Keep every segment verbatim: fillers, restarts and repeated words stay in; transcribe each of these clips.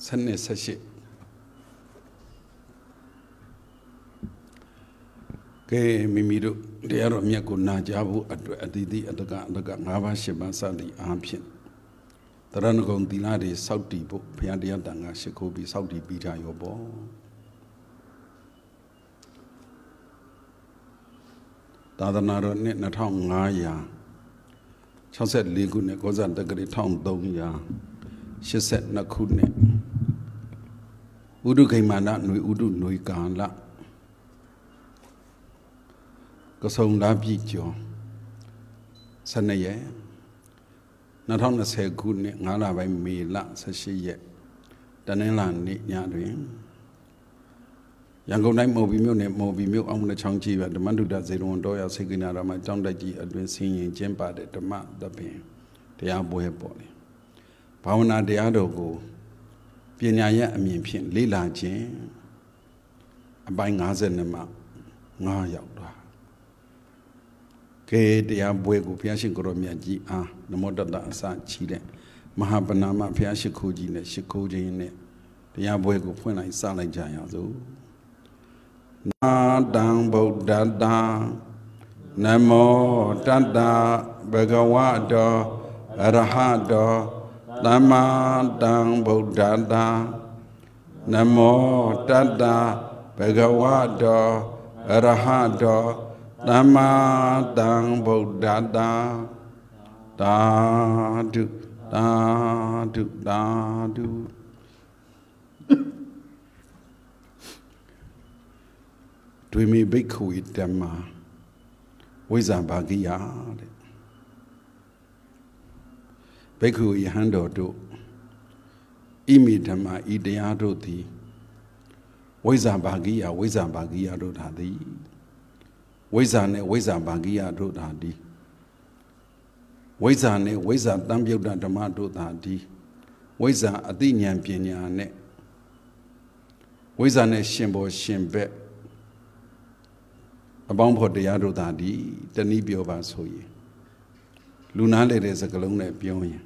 Sunday session. Ke mimiru dia romia guna jabu adidi adaga adaga ngaba sheba sali ampin. Taran kong dinari Saudi bu pia dia danga shikobi Saudi bija yobo. Tadanaro ne na thong ngaya. Chauset ligu ne kozan dagari thong dong ya. Shiset na khune. Udu kaimana nui udu nui kala. Kasong labi jo. Sanaye. Na thong na se khune ngala bai me la sashiye. Danela ni nyadwin. Yangon nai mobi myo ne mobi myo ong na chong chi ba dhamandu da zero do ya sekina ra ma chong dai ji adwin sin yin chin pa de dhama tapin taya bwe po le. Bhavanaတရားတော်ကိုပညာရဲ့အမြင်ဖြင့်လေ့လာခြင်းအပိုင်းfifty-twoမှာfiveရောက်တာကဲတရားပွဲကိုဘုရားရှင်ကိုရောမြတ်ကြီးအားနမောတတအစချီတဲ့မဟာပဏာမဘုရားရှိခိုးကြီးနဲ့ရှိခိုးခြင်းနဲ့တရားပွဲကိုဖွင့်လိုက်စလိုက်ကြရအောင်စို့နာတံဗုဒ္ဓတံနမောတတဘဂဝတောအရဟတောသမ္မာတံဗုဒ္ဓတံနမောတတဘဂဝတောအရဟတောသမ္မာတံဗုဒ္ဓတံသာဓုသာဓုသာဓုဒွေမီဘိက္ခုဓမ္မာဝိဇ္ဇာဘာဂိယတဲ့ဘိက္ခုယဟန်တော်တို့ဣမိဓမ္မာဤတရားတို့သည်ဝိဇ္ဇာဘာဂိယဝိဇ္ဇာဘာဂိယတို့သာသည်ဝိဇ္ဇာနဲ့ဝိဇ္ဇာဘာဂိယတို့သာသည်ဝိဇ္ဇာနဲ့ဝိဇ္ဇာတံပြုတ်တဓမ္မတို့သာသည်ဝိဇ္ဇာအသိဉာဏ်ပညာနဲ့ဝိဇ္ဇာနဲ့ရှင်ဘောရှင်ဘက်အပေါင်းဖို့တရားတို့သာသည်တနည်းပြောပါဆိုရင်လူနာလေတဲ့စကလုံးနဲ့ပြောရင်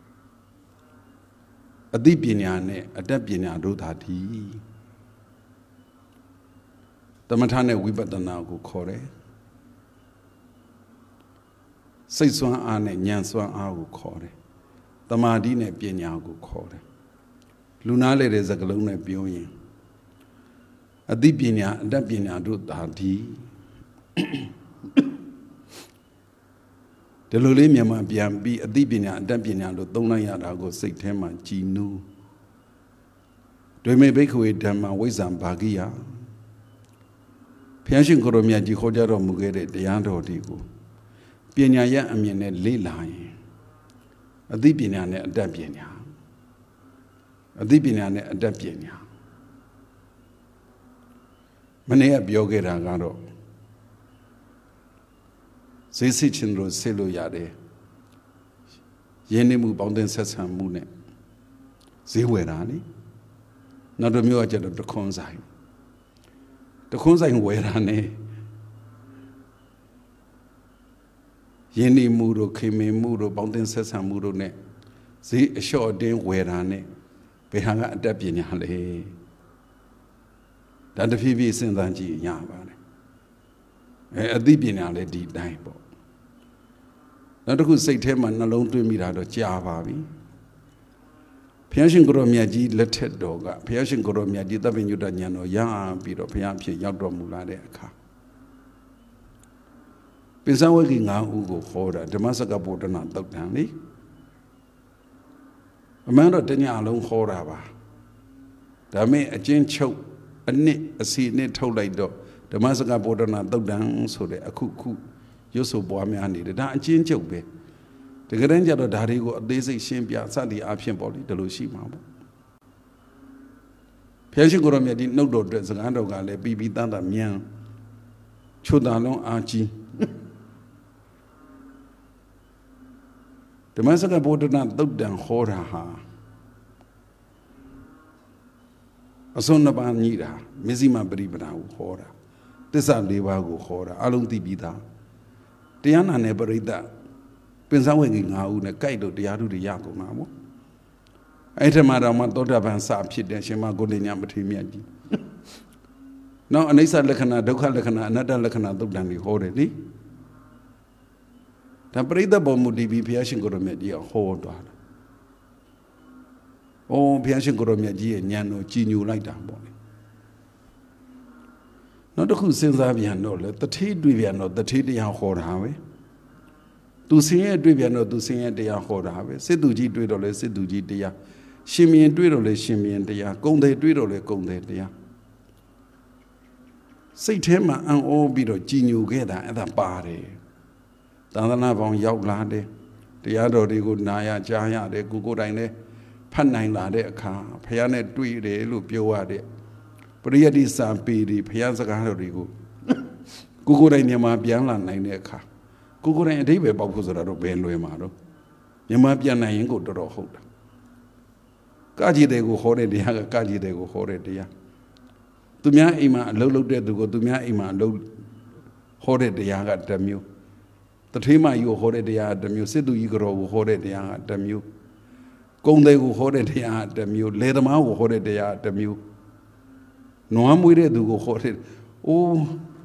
အသိပညာနဲ့အတတ်ပညာတို့သာသည်သမထနဲ့ဝိပဿနာကိုခေါ်တယ်စိတ်စွမ်းအားနဲ့ဉာဏ်စွမ်းအားကိုခေါ်တယ်တမာတိနဲ့ပညာကိုခေါ်တယ်လူနာလေတဲ့စကလုံးနဲ့ပြောရင်အသိပညာအတတ်ပညာတို့သာသည်ဒီလိုလေးမြန်မာပြန်ပြီးအသိပညာအတတ်ပညာလို့သုံးလိုက်ရတာကိုစိတ်ထဲမှာကြည်နူးဒွေမေဘိက္ခုဓမ္မဝိဇ္ဇံဘာဂိယဘုရားရှင်ကိုရောမြတ်ကြီးဟောကြားတော်မူခဲ့တဲ့တရားတော်တွေကိုပညာရဲ့အမြင်နဲ့လေ့လာရင်အသိပညာနဲ့အတတ်ပညာအသိပညာနဲ့အတတ်ပညာမနေ့ကပြောခဲ့တာကတော့ဈေးစစ်ချင်းတို့ဆေးလို့ရတယ်ရင်းနှီးမှုပေါင်းတင်ဆက်ဆံမှုနဲ့ဈေးဝယ်တာလေနောက်တစ်မျိုးကကျတော့တခွန်းဆိုင်တခွန်းဆိုင်ဝယ်တာနဲ့ရင်းနှီးမှုတို့ခင်မင်မှုတို့ပေါင်းတင်ဆက်ဆံမှုတို့နဲ့ဈေးအလျှော့အတင်းဝယ်တာနဲ့ဘယ်ဟာကအတတ်ပညာလဲဒါတဖြည်းဖြည်းစဉ်းစားကြည့်ရပါတယ်အဲအသိပညာလည်းဒီတိုင်းပေါ့နောက်တစ်ခုစိတ်ထဲမှာနှလုံးသွင်းမိတာတော့ကြာပါပြီဘုရားရှင်ကိုရောမြတ်ကြီးလက်ထက်တော်ကဘုရားရှင်ကိုရောမြတ်ကြီးသဗ္ဗညုတဉာဏ်တော်ရပြီးတော့ဘုရားဖြစ်ရောက်တော်မူလာတဲ့အခါပိဿဝဂီ၅ဦးကိုခေါ်တာဓမ္မစကဗောဓနာသုတ်တံလေအမှန်တော့တညလုံးခေါ်တာပါဒါမဲ့အချင်းချုပ်အနှစ်အစီနှစ်ထုတ်လိုက်တော့ဓမ္မစကဗောဓနာသုတ်တံဆိုတဲ့အခုခုရွတ်ဆိုပွားများနေတယ်ဒါအချင်းချုပ်ပဲတကယ်တမ်းကျတော့ဒါတွေကိုအသေးစိတ်ရှင်းပြစသည်အဖြစ်ပေါ့လေဒီလိုရှိမှာပေါ့ဘုရားရှင်ကိုရောမြတ်ဒီနှုတ်တော်အတွက်စကားတော်ကလည်းပြီးပြီးသားသားမြန်ချွတ်တာလုံးအာကြီးဓမ္မစကဗောဓနာသုတ်တံဟောတာဟာအစွန်းနှစ်ပါးညီတာမဇ္ဈိမပရိပဒါကိုဟောတာသစ္စာလေးပါးကိုဟောတာအလုံးသိပြီးသားတရားနာနယ်ပရိသတ်ပင်စဝေင္၅ဦးနဲ့ကြိုက်လို့တရားထုတွေရကုန်တာပေါ့အဲ့ထမှာတော့မှသောတာပန်စဖြစ်တယ်ရှင်မဂုဏ်ညမထေရမြတ်ကြီးနောက်အနိစ္စလက္ခဏာဒုက္ခလက္ခဏာအနတ္တလက္ခဏာသုတ်တန်တွေဟောတယ်လေဒါပရိသတ်ပေါ်မူတည်ပြီးဘုရားရှင်ကိုရမြတ်ကြီးဟောသွားတာ။အော်ဘုရားရှင်ကိုရမြတ်ကြီးရဲ့ဉာဏ်ကိုကြည်ညိုလိုက်တာပေါ့လေ။နောက်တစ်ခုစဉ်းစားပြန်တော့လေတထေးတွေ့ပြန်တော့တထေးတရားဟောတာပဲ။သူဆင်းရဲတွေ့ပြန်တော့သူဆင်းရဲတရားဟောတာပဲ။စစ်သူကြီးတွေ့တော့လေစစ်သူကြီးတရားရှင်မြင်တွေ့တော့လေရှင်မြင်တရားကုံတယ်တွေ့တော့လေကုံတယ်တရားစိတ်ထဲမှာအံ့ဩပြီးတော့ကြည်ညိုခဲ့တာအဲ့ဒါပါတယ်သာသနာပေါင်းရောက်လာတယ်တရားတော်တွေကိုနာရကြားရတယ်ကိုကိုယ်တိုင်လည်းဖတ်နိုင်လာတဲ့အခါဘုရားနဲ့တွေ့တယ်လို့ပြောရတဲ့ပရိယတ္တိစာပေတွေဘုရားစကားတော်တွေကိုကိုကိုယ်တိုင်မြန်မာပြန်လာနိုင်တဲ့အခါကိုကိုယ်တိုင်အဓိပ္ပာယ်ပေါက်ဖို့ဆိုတာတော့ဘယ်လွယ်မှာတော့မြန်မာပြန်နိုင်ရင်ကိုတော်တော်ဟုတ်တာကကြည်တဲ့ကိုဟောတဲ့တရားကကကြည်တဲ့ကိုဟောတဲ့တရားသူများအိမ်မှာအလုပ်လုပ်တဲ့သူကိုသူများအိမ်မှာအလုပ်ဟောတဲ့တရားကတစ်မျိုးတထေးမကြီးကိုဟောတဲ့တရားကတစ်မျိုးစစ်သူကြီးကတော်ကိုဟောတဲ့တရားကတစ်မျိုးကုံတဲ့ကိုဟောတဲ့တရားကတစ်မျိုးလေသမားကိုဟောတဲ့တရားကတစ်မျိုးနွားမွေးတဲ့သူကိုဟောတဲ့အိုး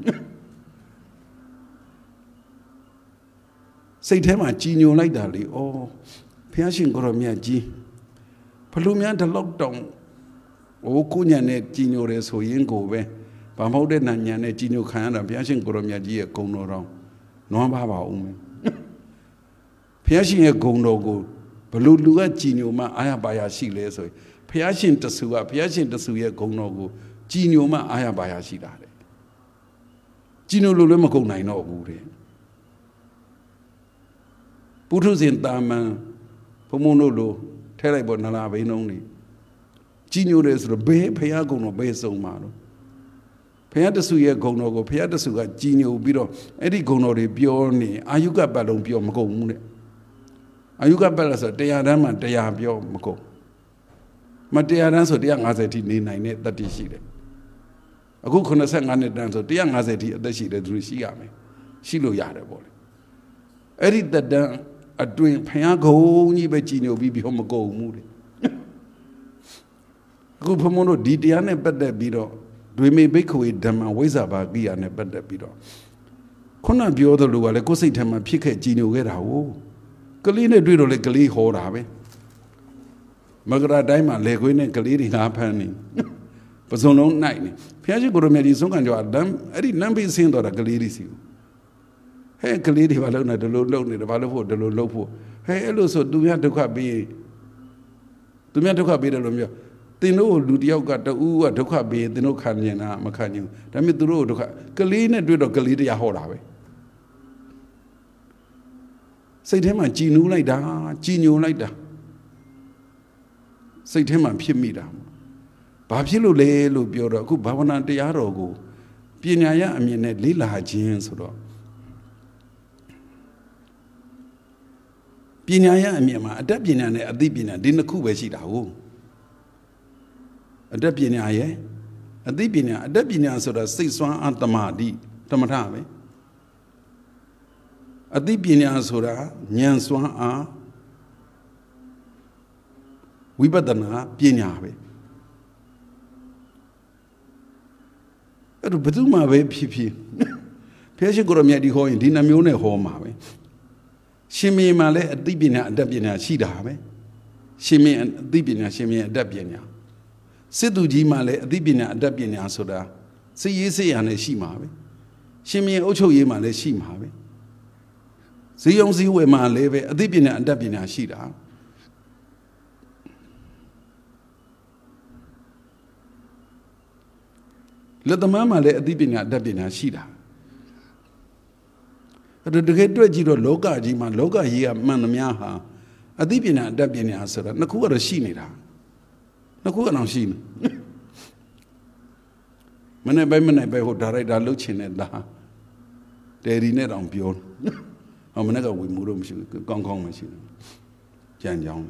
စိတ်ထဲမှာကြည်ညိုလိုက်တာလေဩဘုရားရှင်ကိုရမြတ်ကြီးဘလူများတလောက်တောင်โอ้ကိုညံနဲ့ကြည်ညိုတယ်ဆိုရင်ကိုပဲဘာမဟုတ်တဲ့နာညံနဲ့ကြည်ညိုခံရတာဘုရားရှင်ကိုရမြတ်ကြီးရဲ့ဂုဏ်တော်တော်နွမ်းပါပါဦးမယ်ဘုရားရှင်ရဲ့ဂုဏ်တော်ကိုဘလူလူကကြည်ညိုမှအာရပါရရှိလဲဆိုရင်ဘုရားရှင်တဆူကဘုရားရှင်တဆူရဲ့ဂုဏ်တော်ကိုကြည်ညိုမှအာရပါရရှိတာတဲ့ကြည်ညိုလို့လည်းမကုန်နိုင်တော့ဘူးတဲ့ပုထုဇဉ်တာမန်ဘုံမုံတို့လိုထဲလိုက်ပေါ်နလာဘိန်းလုံးနေကြည်ညိုတယ်ဆိုတော့ဘယ်ဖရာဂုဏ်တော်ဘယ်ဆုံးမှာတော့ဖရာတဆူရဲ့ဂုဏ်တော်ကိုဖရာတဆူကကြည်ညိုပြီးတော့အဲ့ဒီဂုဏ်တော်တွေပြောနေအာယုကပတ်လုံးပြောမကုန်ဘူးတဲ့အာယုကပတ်လို့ဆိုတရားတန်းမှာတရားပြောမကုန်မတရားတန်းဆိုone hundred fiftyထိနေနိုင်တဲ့တတိရှိတယ်အခုeighty-fiveနှစ်တန်းဆိုone hundred fiftyထိအသက်ရှိတယ်သူရှိရမယ်ရှိလို့ရတယ်ပေါ့လေအဲ့ဒီတတန်းအတွင်ဖရာဂုဏ်ကြီးပဲကြည်ညိုပြီးပြောမကုန်ဘူးတဲ့အခုဘုံမတို့ဒီတရားနဲ့ပတ်သက်ပြီးတော့ဒွေမေဘိက္ခဝေဓမ္မဝိဇ္ဇာဘာကိယနဲ့ပတ်သက်ပြီးတော့ခုနပြောသလိုကလည်းကိုယ်စိတ်ထဲမှာဖြစ်ခဲ့ကြည်ညိုခဲ့တာကိုကလေးနဲ့တွေ့တော့လေကလေးဟောတာပဲမကရာတိုင်းမှာလေခွေးနဲ့ကလေးတွေငါဖမ်းနေပစုံလုံးနိုင်နေဘုရားရှိခိုးရမြတ်ဒီဆုံးခံကြောလမ်းအဲ့ဒီလမ်းပေးဆင်းတော့တာကလေးတွေစီကိုဟဲ့ကလေးတွေဘာလုပ်နေတယ်လို့လုပ်နေတယ်ဘာလို့ဖို့တယ်လို့လုပ်ဖို့ဟဲ့အဲ့လိုဆိုသူများဒုက္ခပေးသူများဒုက္ခပေးတယ်လို့ပြောသင်တို့လူတယောက်ကတူကဒုက္ခပေးသင်တို့ခံနေတာမခံဘူးဒါပေမဲ့သူတို့ဒုက္ခကလေးနဲ့တွေ့တော့ကလေးတရားဟောတာပဲစိတ်ထဲမှာကြည်နူးလိုက်တာကြည်ညိုလိုက်တာစိတ်ထဲမှာဖြစ်မိတာဘာဖြစ်လို့လဲလို့ပြောတော့အခုဘာဝနာတရားတော်ကိုပညာရအမြင်နဲ့လေ့လာခြင်းဆိုတော့ပညာရအမြင်မှာအတတ်ပညာနဲ့အသိပညာဒီနှစ်ခုပဲရှိတာဟုတ်အတတ်ပညာရဲ့အသိပညာအတတ်ပညာဆိုတာစိတ်စွမ်းအားတမာတိတမထပဲအသိပညာဆိုတာဉာဏ်စွမ်းအားဝိပဿနာပညာပဲအဲ့တော့ဘယ်သူမှပဲဖြစ်ဖြစ်ဘုရားရှိခိုးရမြတ်ဒီဟောရင်ဒီနှမျိုးနဲ့ဟောမှာပဲရှင်မင်းမှာလည်းအသိပညာအတတ်ပညာရှိတာပဲရှင်မင်းအသိပညာရှင်မင်းအတတ်ပညာစစ်သူကြီးမှလည်းအသိပညာအတတ်ပညာဆိုတာစိတ်ရေးစိတ်ရနဲ့ရှိမှာပဲရှင်မင်းအုပ်ချုပ်ရေးမှလည်းရှိမှာပဲဇီယုံစည်းဝေမှလည်းပဲအသိပညာအတတ်ပညာရှိတာလက်သမားမှလည်းအသိပညာအတတ်ပညာရှိတာအဲ့တော့တကယ်တွေ့ကြည့်တော့လောကကြီးမှာလောကကြီးကမှန်သမျှဟာအသိပညာအတတ်ပညာဆိုတာနှစ်ခုကတော့ရှိနေတာနှစ်ခုကတော့ရှိနေမနေ့ပိုင်းမနေ့ပိုင်းဟိုဒါရိုက်တာလှုပ်ချင်တဲ့သားတယ်ဒီနဲ့တောင်ပြောဟောမနေ့ကဝေမှုတော့မရှိဘူးကောင်းကောင်းမရှိဘူးကြံကြောင်း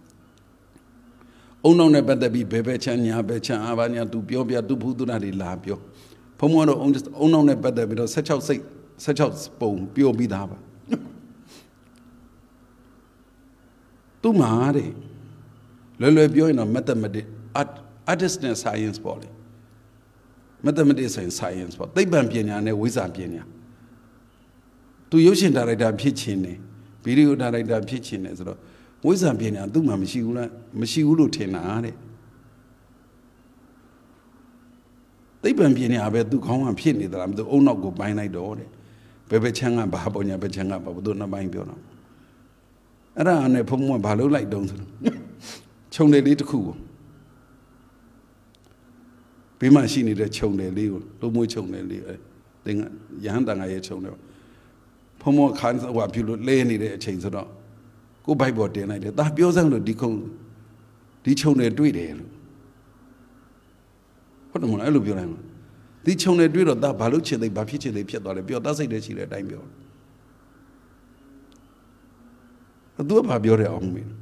အုံနောက်နဲ့ပတ်သက်ပြီးဘယ်ဘက်ချမ်းညာဘက်ချမ်းအာဘာညာသူပြောပြသူဘုသူနာတွေလာပြောဘုံဘုံကတော့အုံနောက်နဲ့ပတ်သက်ပြီးတော့sixty-sixစိတ်sixty-sixပုံပြောပြီးသားပါသူ့မှာတဲ့ low beyond a mathematics art artist and science poly mathematics and science but they ban pienya and wizard pienya to using director pitching video director pitching as well wizard pienya do my machine machine tena they ban pienya have to come and pienya that I'm the owner go by night door Bebe Changa Bahabonia Bechanga Babudona buying Biona. Around a pomo balo like don't Chong de little cool. Be machine it a chong de leo, Lomo chong de leo, then Yandang I chong. Pomo can't what you lay any day change it all. Go by what day night. That Biozang to decon. Dichong de do it. What the one I love you. The children do that baluche, they bapiche, they piet or the bio does it, she let time bio. A do a biore on me.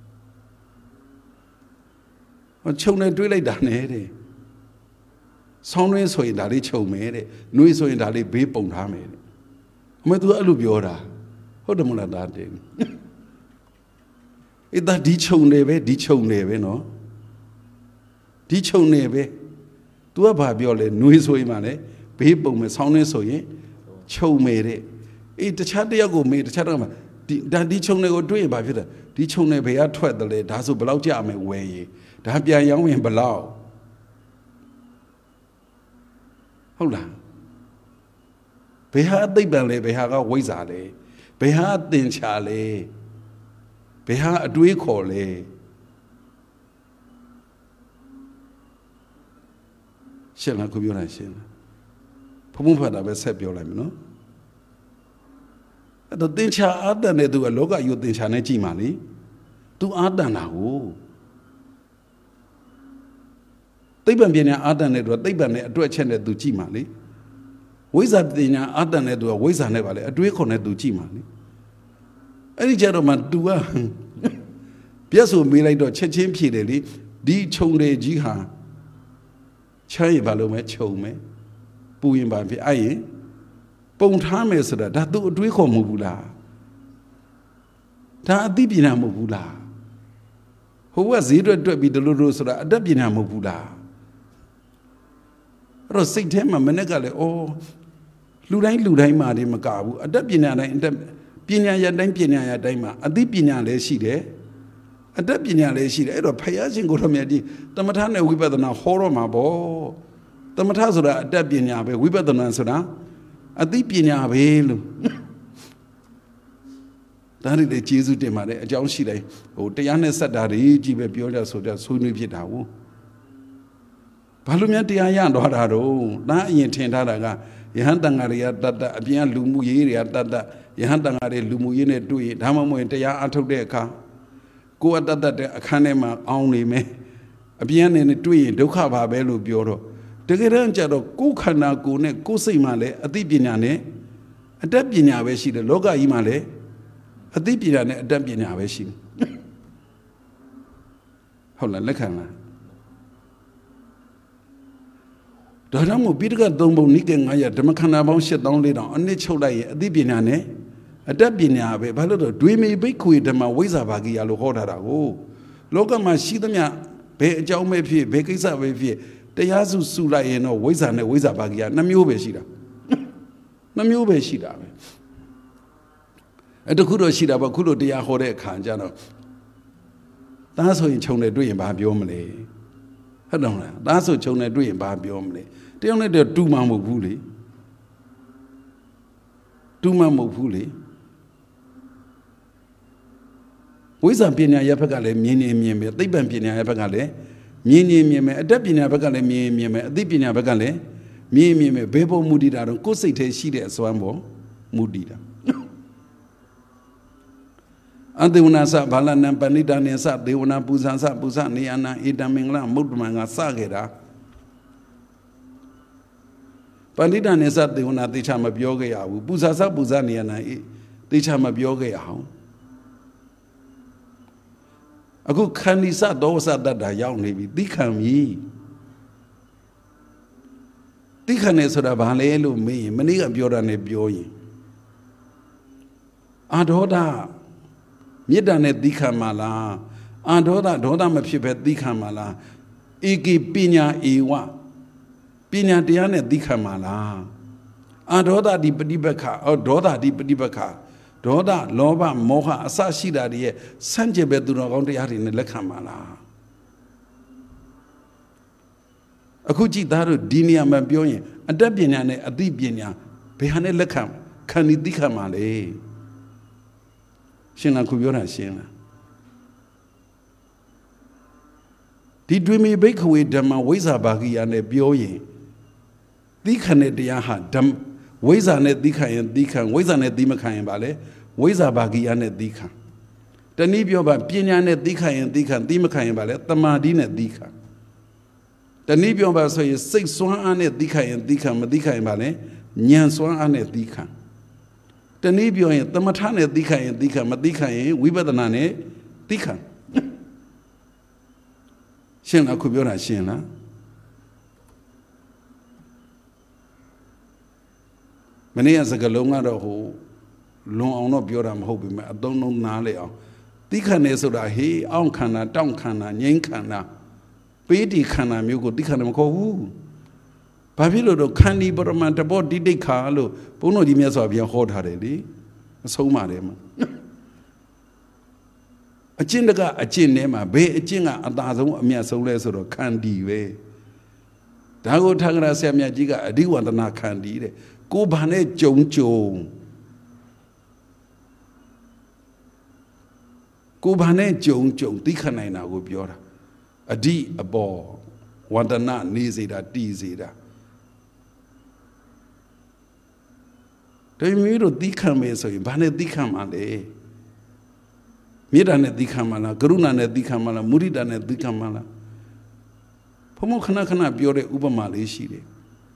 What children do like done it? Sound so in Dali chow made it, no so in Dali beep on hamid. Medu alubiora. What the mona that day? It that dicho neve, dicho neve, no? Dicho neve. Do a babiole, Nuis Wimane, people with soundness so ye, Chow made it. It the Chadiago made the Chadama. That Dichone go doing by Vita. Dichone be at twelve the late, Dasu Balauja way. The happy young and below. Hold on. Behad the belly, Behaga Wizard, Behad den Charlie, Behad a Duicole. Shall could be on a shell. Pumpada was set your lamb, no? At the danger other than do a loga, you think Shanachi money? To other now. They ban being other network, they ban a do a channel to Chimali. Wizard dinner other network, wizard never a do a connect to Chimali. Any gentleman do a Piasso Milado Chechin Pideli, D. Chonde Jiha. Chai Balome Chome, Buin Babi Aye, Bone Time is that that do Duico Mubula. Ta Dibina Mubula. Who was it to be the Lurusra, Dabina Mubula? Rossi Tema Menegale, oh, Ludai Ludai Madi Macabu, a Dabina in them, Pina Yadam Pina Yadama, a Dipina Le Shide. A deputy she had a payazing go to me. The Matana we better now horror my ball. The Matazura, a deputy we better answer now. A deep in your veil. That is the Jesus de Mare, John Shide. Oh, Diana said that he give a pure so that soon if you know. Palumia Diana, Dorado, not in Tendaraga, Yahandangaria, that Abian Lumuiria, that Yahandangare Lumuyine do it, Hamamo and Tia out of their car. Go at that a canema only me. A pian in a tree, Dokava Belu Bureau. The Geranjado, Kukana Gune, Kusimale, a dipinane, a debina veshi, the Loga Imale, a dipinane, a debina veshi. Hold on, Lekana. The Ramu Bidga Dombo Nigan, I had the Macana Bonshet only on the Cholai, a dipinane. A dabina, a balado, do me be quid and my wizabagi alohora. Oh, Loga Mashidamia, Be Jaume, Bekisa, the Yazu Sula, and no wizard and wizabagia, Namu Beshida. Namu Beshida. At the Kudo Shida, but Kudo de Yahore Kanjano. That's what in Chone doing by Biomle. I don't know. That's what Chone doing by Biomle. They only do two mamma bully. Two mamma bully. Wizard Pina Yapagale, Mini Mime, they ban Pina Yapagale, Mini Mime, a Debina Bagale, Mime, a Dipina Bagale, Mime, Bebo Mudida, and Cosite Shide Swambo, Mudida. And the Unasa Balana Panida Nesa, the Una Buzansa Buzaniana, Idamingla, Mudmanga Sagera. Panida Nesa, the Una Tichama Bioga, Buzasa Buzaniana, Tichama Bioga. A good candisa dosa that a young navy, Dicam ye. Dicanes of Valelu me, Maniga Biorane Bioi. Adoda Midane Dicamala, အာဒေါသဒေါသမဖြစ်ပဲသီးခံမှာလားဧကိပညာဧဝပညာတရားနဲ့သီးခံမှာလားအာဒေါသဒီပฏิပက္ခအော်ဒေါသဒီပฏิပက္ခဒေါသလောဘမောဟအစရှိတာတွေရဲ့ဆန့်ကျင်ဘက်သူတော်ကောင်းတရားတွေနဲ့လက်ခံမှာလားအခုကြည့်သားတို့ဒီနေရာမှာပြောရင်အတတ်ပညာနဲ့အသိပညာဘယ်ဟာနဲ့လက်ခံခံဒီသိခံမှာလဲရှင်းလားခုပြောတာရှင်းလားဒီတွင်မီဘိက္ခဝေဓမ္မဝိဇ္ဇာဘာဂိယနဲ့ပြောရင်သိခံတဲ့တရားဟာဓမ္မဝိဇ္ဇာနဲ့သိခံရင်သိခံဝိဇ္ဇာနဲ့သိမခံရင်ပါလေဝိဇ္ဇာဘာဂိယနဲ့သိခံတနည်းပြောပါပညာနဲ့သိခံရင်သိခံသိမခံရင်ပါလေတမာတိနဲ့သိခံတနည်းပြောပါဆိုရင်စိတ်စွမ်းအားနဲ့သိခံရင်သိခံမသိခံရင်ပါလေဉာဏ်စွမ်းအားနဲ့သိခံတနည်းပြောရင်သမထနဲ့သိခံရင်သိခံမသိခံရင်ဝိပဿနာနဲ့သိခံရှင်းလားခုပြောတာရှင်းလားမနေ့ကစကားလုံးကတော့ဟိုလွန်အောင်တော့ပြောတာမဟုတ်ဘူးမဲ့အသုံးလုံးနားလေအောင်သိခံနေဆိုတာဟေးအောင့်ခန္ဓာတောင့်ခန္ဓာငြိမ်းခန္ဓာပေးတီခန္ဓာမျိုးကိုသိခံတယ်မခေါ်ဘူးဘာဖြစ်လို့တော့ခန္ဒီပရမတဘောတိတိခါလို့ဘုန်းတော်ကြီးမြတ်စွာဘုရားဟောထားတယ်လေအဆုံးပါတယ်မှာအကျင့်တကအကျင့်ထဲမှာဘယ်အကျင့်ကအသာဆုံးအမြတ်ဆုံးလဲဆိုတော့ခန္ဒီပဲဒါကိုထာဂရဆရာမြတ်ကြီးကအဓိဝန္ဒနာခန္ဒီတဲ့ကိုဘာနဲ့ကြုံကြုံကိုဘာနဲ့ကြုံကြုံသိခံနိုင်တာကိုပြောတာအဓိအပေါ်ဝန္ဒနာနေစေတာတည်စေတာတို့မျိုးတို့သိခံမယ်ဆိုရင်ဘာနဲ့သိခံမှာလဲမေတ္တာနဲ့သိခံမှာလားကရုဏာနဲ့သိခံမှာလားမုဒိတာနဲ့သိခံမှာလားဘုံမခဏခဏပြောတဲ့ဥပမာလေးရှိတယ်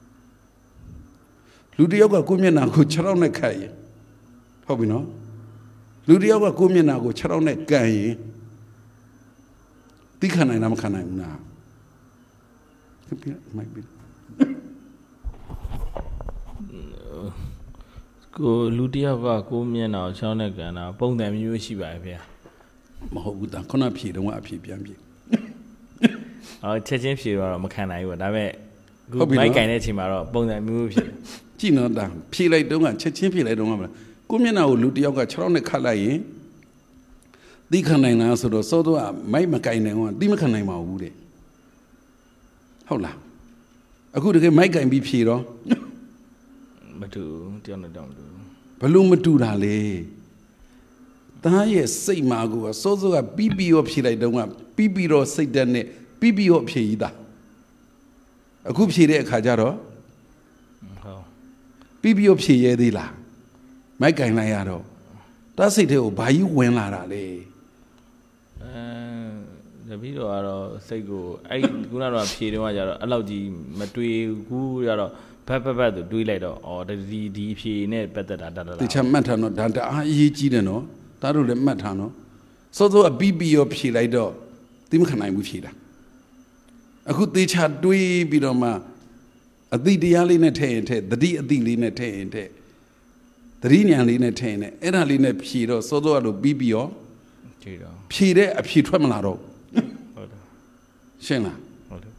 လူတယောက်ကကိုမျက်နှာကိုခြေထောက်နဲ့ခတ်ရင်ဟုတ်ပြီနော်လူတယောက်ကကိုမျက်နှာကိုခြေထောက်နဲ့ကန်ရင်သိခံနိုင်လားမခံနိုင်ဘူးလားပြမိုက်ပြီကိုလူတယောက်ကကိုမျက်နှာကိုခြေထောက်နဲ့ကန်တာပုံစံမျိုးရှိပါရဲ့ဗျာမဟုတ်ဘူးတာခုနဖြေတော့အဖြေပြန်ပြီအော်ချက်ချင်းဖြေတော့မခံနိုင်ဘူးဒါပေမဲ့ခုမိုက်ကင်တဲ့အချိန်မှာတော့ပုံစံမျိုးဖြေကြည့်နော်တာဖြေလိုက်တော့ကချက်ချင်းဖြေလိုက်တော့ကမလားကိုမျက်နှာကိုလူတယောက်ကခြေထောက်နဲ့ခတ်လိုက်ရင်သိခံနိုင်လားဆိုတော့စောတော့မိုက်မကင်နိုင်ဘူးသိမခံနိုင်ပါဘူးတဲ့ဟုတ်လားအခုတကယ်မိုက်ကင်ပြီးဖြေတော့မတူတယောက်နဲ့တောင်မတူဘလို့မတူတာလဲသားရဲ့စိတ်မှာကိုစောစောကပြီးပြီးရောဖြေလိုက်တော့ကပြီးပြီးတော့စိတ်တက်နဲ့ပြီးပြီးရောဖြေကြီးတာအခုဖြေတဲ့အခါကျတော့ဟုတ်ပြီးပြီးရောဖြေရဲသေးလားမိုက်ကင်လိုက်ရတော့တားစိတ်ထဲကိုဘာကြီးဝင်လာတာလဲအဲတပီတော့ကတော့စိတ်ကိုအဲ့ခုနကတော့ဖြေတော့ကြတော့အဲ့လောက်ကြီးမတွေးဘူးကြတော့ဘက်ဘက်ဘက်သူတွေးလိုက်တော့အော်ဒီဒီဖြေနဲ့ပတ်သက်တာတတ်တာတခြားမှတ်ထားတော့ဒါတအားအရေးကြီးတယ်နော်ဒါတို့လည်းမှတ်ထားနော်စောစောအပြီးပြီးရောဖြေလိုက်တော့သိမခံနိုင်ဘူးဖြေတာအခုသေချာတွေးပြီးတော့မှအသိတရားလေးနဲ့ထည့်ရင်ထည့်သတိအသိလေးနဲ့ထည့်ရင်ထည့်သတိဉာဏ်လေးနဲ့ထည့်ရင်အဲ့ဒါလေးနဲ့ဖြေတော့စောစောကလို့ပြီးပြီးရောဖြေတော့ဖြေတဲ့အဖြေထွက်မလာတော့ဟုတ်တယ်ရှင်းလားဟုတ်တယ်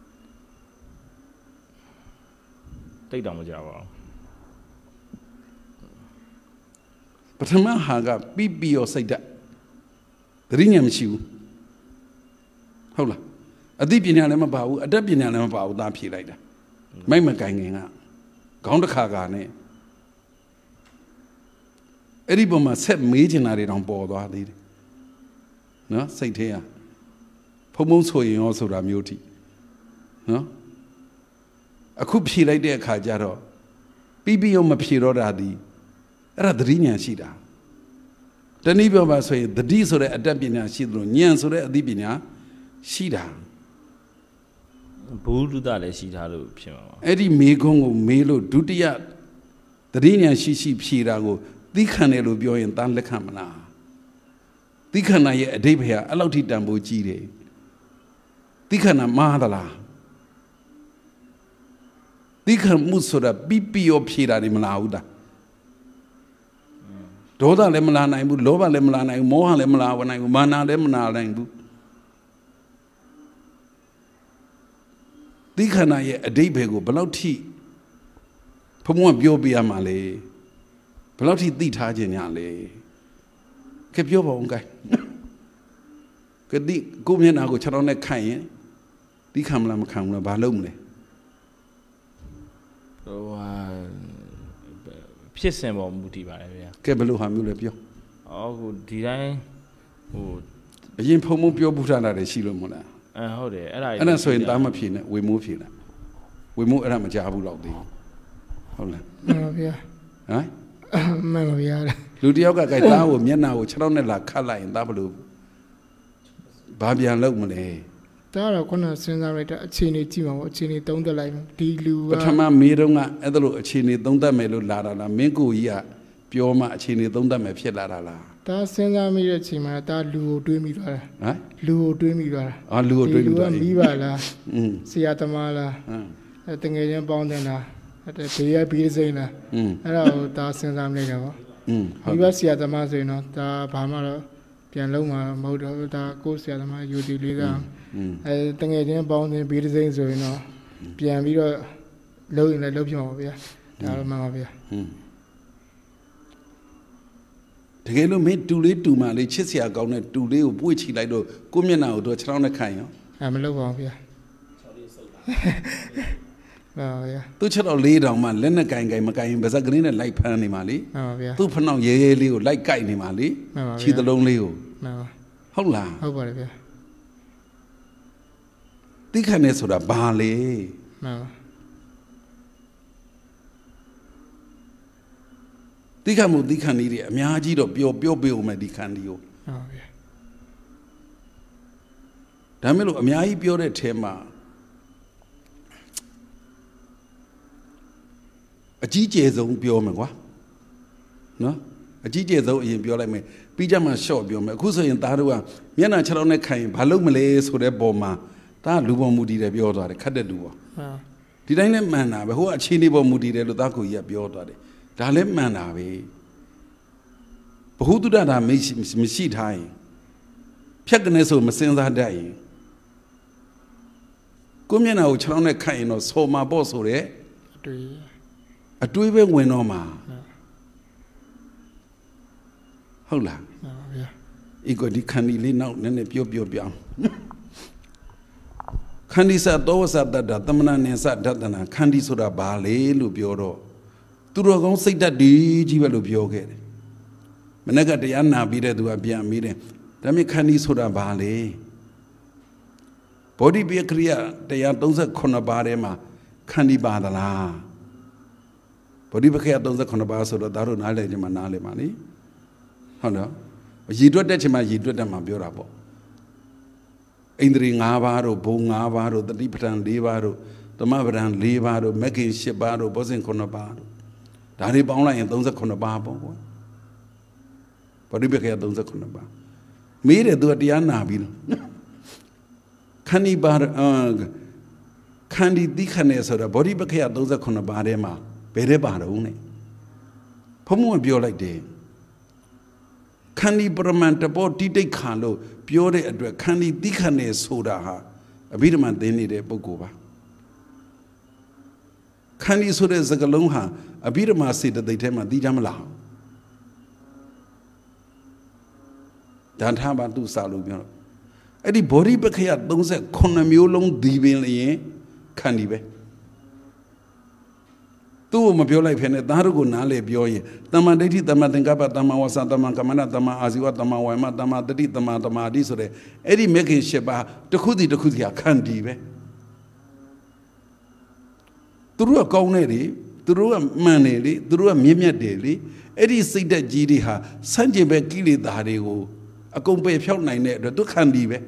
တိတ်တောင်မကြပါဘူးပထမဟာကပြီးပြီးရောစိတ်ဓာတ်သတိဉာဏ်မရှိဘူးဟုတ်လားအသိပညာလည်းမပါဘူးအတတ်ပညာလည်းမပါဘူးသားဖြေလိုက်တာမိုက်မကင်ငင်ကခေါင်းတစ်ခါကနဲ့အဲ့ဒီပုံမှာဆက်မေးချင်တာတွေတောင်ပေါ်သွားသေးတယ်နော်စိတ်ထဲကဖုံဖုံဆိုရင်ရောဆိုတာမျိုးထိနော်အခုဖြေလိုက်တဲ့အခါကျတော့ပြီးပြီးရောမဖြေတော့တာဒီအဲ့ဒါသတိဉာဏ်ရှိတာတနည်းပြောပါဆိုရင်သတိဆိုတဲ့အတတ်ပညာရှိသလိုဉာဏ်ဆိုတဲ့အသိပညာရှိတာဘုဒ္ဓတလည်းရှိထားလို့ဖြစ်မှာပါအဲ့ဒီမေခွန်းကိုမေးလို့ဒုတိယသတိဉာဏ်ရှိရှိဖြေတာကိုသိခံတယ်လို့ပြောရင်သားလက်ခံမလားသိခံနိုင်ရဲ့အဓိပ္ပာယ်အဲ့လောက်ထိတန်ဖိုးကြီးတယ်သိခံတာမှားသလားသိခံမှုဆိုတာပြီးပြီးရောဖြေတာဒီမလားဟုတ်တာဒေါသလည်းမလာနိုင်ဘူးလောဘလည်းမလာနိုင်ဘူးမောဟလည်းမလာနိုင်ဘူးမာနလည်းမလာနိုင်ဘူးသီခဏရဲ့အဓိပ္ပာယ်ကိုဘယ်လောက်ထိဘုံဘုံပြောပြရမှာလဲဘယ်လောက်ထိသိထားခြင်းညာလဲကဲပြောပါဦးကဲကတိကိုမျက်နာကိုခြေထောက်နဲ့ခိုင်ရင်သီခံမလားမခံဘူးလားဘာလုပ်မလဲဟိုဟာဖြစ်စဉ်ပေါ်မူတည်ပါတယ်ဗျာကဲဘယ်လိုဟာမျိုးလဲပြောအော်ဟိုဒီတိုင်းဟိုအရင်ဖုံဖုံပြောပူထားတာတွေရှိလို့မဟုတ်လားအဲဟုတ်တယ်အဲ့ဒါအဲ့ဒါဆိုရင်သားမဖြေနဲ့ဝေမိုးဖြေလိုက်ဝေမိုးအဲ့ဒါမကြားဘူးတော့သေးဟုတ်လားမှန်ပါဗျာဟမ်မှန်ပါဗျာလူတယောက်ကကြိုက်သားကိုမျက်နှာကိုခြေထောက်နဲ့လာခတ်လိုက်ရင်သားဘလို့ဘာပြန်လုပ်မလဲဒါတော့ခုနစဉ်းစားလိုက်တဲ့အခြေအနေကြည့်ပါဦးအခြေအနေသုံးသပ်လိုက်ဒီလူကပထမမေးတော့ကအဲ့ဒါလို့အခြေအနေသုံးသပ်မယ်လို့လာတာလားမင်းကိုကြီးကပြောမှအခြေအနေသုံးသပ်မယ်ဖြစ်လာတာလားဒါစဉ်းစားမိတဲ့အချိန်မှာဒါလူကိုတွေးမိသွားတာဟမ်လူကိုတွေးမိသွားတာအော်လူကိုတွေးမိသွားတယ်မိပါလားอืมဆရာသမားလားဟမ်တငယ်ချင်းပေါင်းတယ်လားအဲ့ဒါဘေးရဘေးစိမ့်လားอืมအဲ့ဒါကိုဒါစဉ်းစားမိလိုက်တာပေါ့อืมဒီဘက်ဆရာသမားဆိုရင်တော့ဒါဘာမှတော့ပြန်လုံးမှာမဟုတ်တော့ဒါကိုယ်ဆရာသမားယူတီလေးသားအဲတငယ်ချင်းပေါင်းတယ်ဘေးစိမ့်ဆိုရင်တော့ပြန်ပြီးတော့လုံးရင်လည်းလုံးပြမှာပါဗျာဒါတော့မှန်ပါဗျာอืมတကယ်လို့မင်းတူလေးတူမလေးချစ်စရာကောင်းတဲ့တူလေးကိုပွေ့ချီလိုက်တော့ကိုမျက်နှာကိုတော့ခြေထောက်နဲ့ခိုင်ရောအဲမလုပ်ပါဘူးဗျာပါဗျာသူခြေထောက်လေးတောင်မှလက်နဲ့ကင်ကင်မကင်ရင်ပါဇက်ကလေးနဲ့လိုက်ဖမ်းနေမှာလေမှန်ပါဗျာသူ့ဖနှောက်ရဲရဲလေးကိုလိုက်ကိုက်နေမှာလေမှန်ပါဗျာခြေသလုံးလေးကိုမှန်ပါဟုတ်လားဟုတ်ပါတယ်ဗျာတိခတ်နေဆိုတာဘာလဲမှန်ပါတိခတ်မှုတိခတ်နည်းတွေအများကြီးတော့ပြောပြောပေးဦးမယ်ဒီခန္ဒီကိုဟုတ်ပါဗျာဒါမဲ့လို့အများကြီးပြောတဲ့ထဲမှာအကြီးကျယ်ဆုံးပြောမယ်ကွာနော်အကြီးကျယ်ဆုံးအရင်ပြောလိုက်မယ်ပြီးကြမှာရှော့ပြောမယ်အခုဆိုရင်သားတို့ကမျက်နှာခြေထောက်နဲ့ခိုင်ရင်ဘာလုပ်မလဲဆိုတဲ့ပုံမှာဒါလူပေါ်မူတည်တယ်ပြောသွားတယ်ခတ်တဲ့လူပေါ့ဒီတိုင်းလည်းမှန်တာပဲဟိုကအခြေအနေပေါ်မူတည်တယ်လို့သားကိုကြီးကပြောသွားတယ်ဒါလည်းမှန်တာပဲဘ ഹു တုဒ္ဒတာမရှိမရှိထားရင်ဖြတ်ကနေဆိုမစင်စားတတ်ရင်ကိုမျက်နှာကိုခြေထောက်နဲ့ခိုင်ရင်တော့ဆော်မှာပေါ့ဆိုတဲ့အတွေးအတွေးပဲဝင်တော့မှာဟုတ်လားမှန်ပါဗျာဤကိုဒီခန္ဒီလေးနောက်နည်းနည်းပြောပြောပြအောင်ခန္ဒီစသောဝစတ္တသမဏနေစဒတနာခန္ဒီဆိုတာဘာလဲလို့ပြောတော့သူတော်ကောင်းစိတ်ဓာတ်ဒီကြီးပဲလို့ပြောခဲ့တယ်မနေ့ကတရားနာပြီးတဲ့သူကပြန်မိတယ်ဒါမြခန္ဒီဆိုတာဘာလဲဘောဓိပယခရိယတရားသုံးဆခုနှစ်ပါးထဲမှာခန္ဒီပါသလားဘောဓိပခရိယသုံးဆခုနှစ်ပါးဆိုတော့ဒါတို့နားလည်ခြင်းမှာနားလည်ပါလေဟုတ်တော့ရည်တွက်တဲ့ခြင်းမှာရည်တွက်တဲ့မှာပြောတာပေါ့ဣန္ဒြေ၅ပါးတို့ဘုံ၅ပါးတို့တတိပဋ္ဌာန်၄ပါးတို့သမဗရံ၄ပါးတို့မဂ္ဂင်၈ပါးတို့ဘောဇင်ခုနှစ်ပါးတို့ဒါတွေပေါင်းလိုက်ရင်၃၉ပါးပေါ့ကွာပရိပက္ခယ၃၉ပါးမေးတယ်သူကတရားနာပြီးတော့ခန္ဒီပါခန္ဒီတိခဏနေဆိုတော့ဗောဓိပက္ခယ၃၉ပါးထဲမှာဘယ်တဲ့ပါတော့နဲ့ဘုံဘုံပြောလိုက်တယ်ခန္ဒီပရမန်တဘောတိတိတ်ခါလို့ပြောတဲ့အတွက်ခန္ဒီတိခဏနေဆိုတာဟာအဘိဓမ္မာသင်နေတဲ့ပုဂ္ဂိုလ်ပါခန္ဒီဆိုတဲ့စကားလုံးဟာအဘိဓမ္မာစေတသိက်ထဲမှာသိကြမလားဒါထားပါသူစာလို့ပြောတော့အဲ့ဒီဘောဓိပက္ခယ၃၉မျိုးလုံးဒီပင်လျင်ခန္ဒီပဲသူ့ကိုမပြောလိုက်ဖ ೇನೆ သားတို့ကိုနားလေပြောရင်တမ္မာဒိဋ္ဌိတမ္မာသင်္ကပ္ပတမ္မာဝါစာတမ္မာကမ္မနာတမ္မာအာဇီဝတမ္မာဝါယမတမ္မာတတိတမ္မာသမာဓိဆိုတဲ့အဲ့ဒီမဂ္ဂင်၈ပါးတစ်ခုစီတစ်ခုစီခန္ဒီပဲသူတို့ကကောင်းနေလေသူတို့ကမှန်နေလေသူတို့ကမြင့်မြတ်တယ်လေအဲ့ဒီစိတ်သက်ကြီးတွေဟာစန့်ကျင်ဘက်ကိလေသာတွေကိုအကုန်ပယ်ဖြောက်နိုင်တဲ့အတွက်သူခန္ဒီပဲ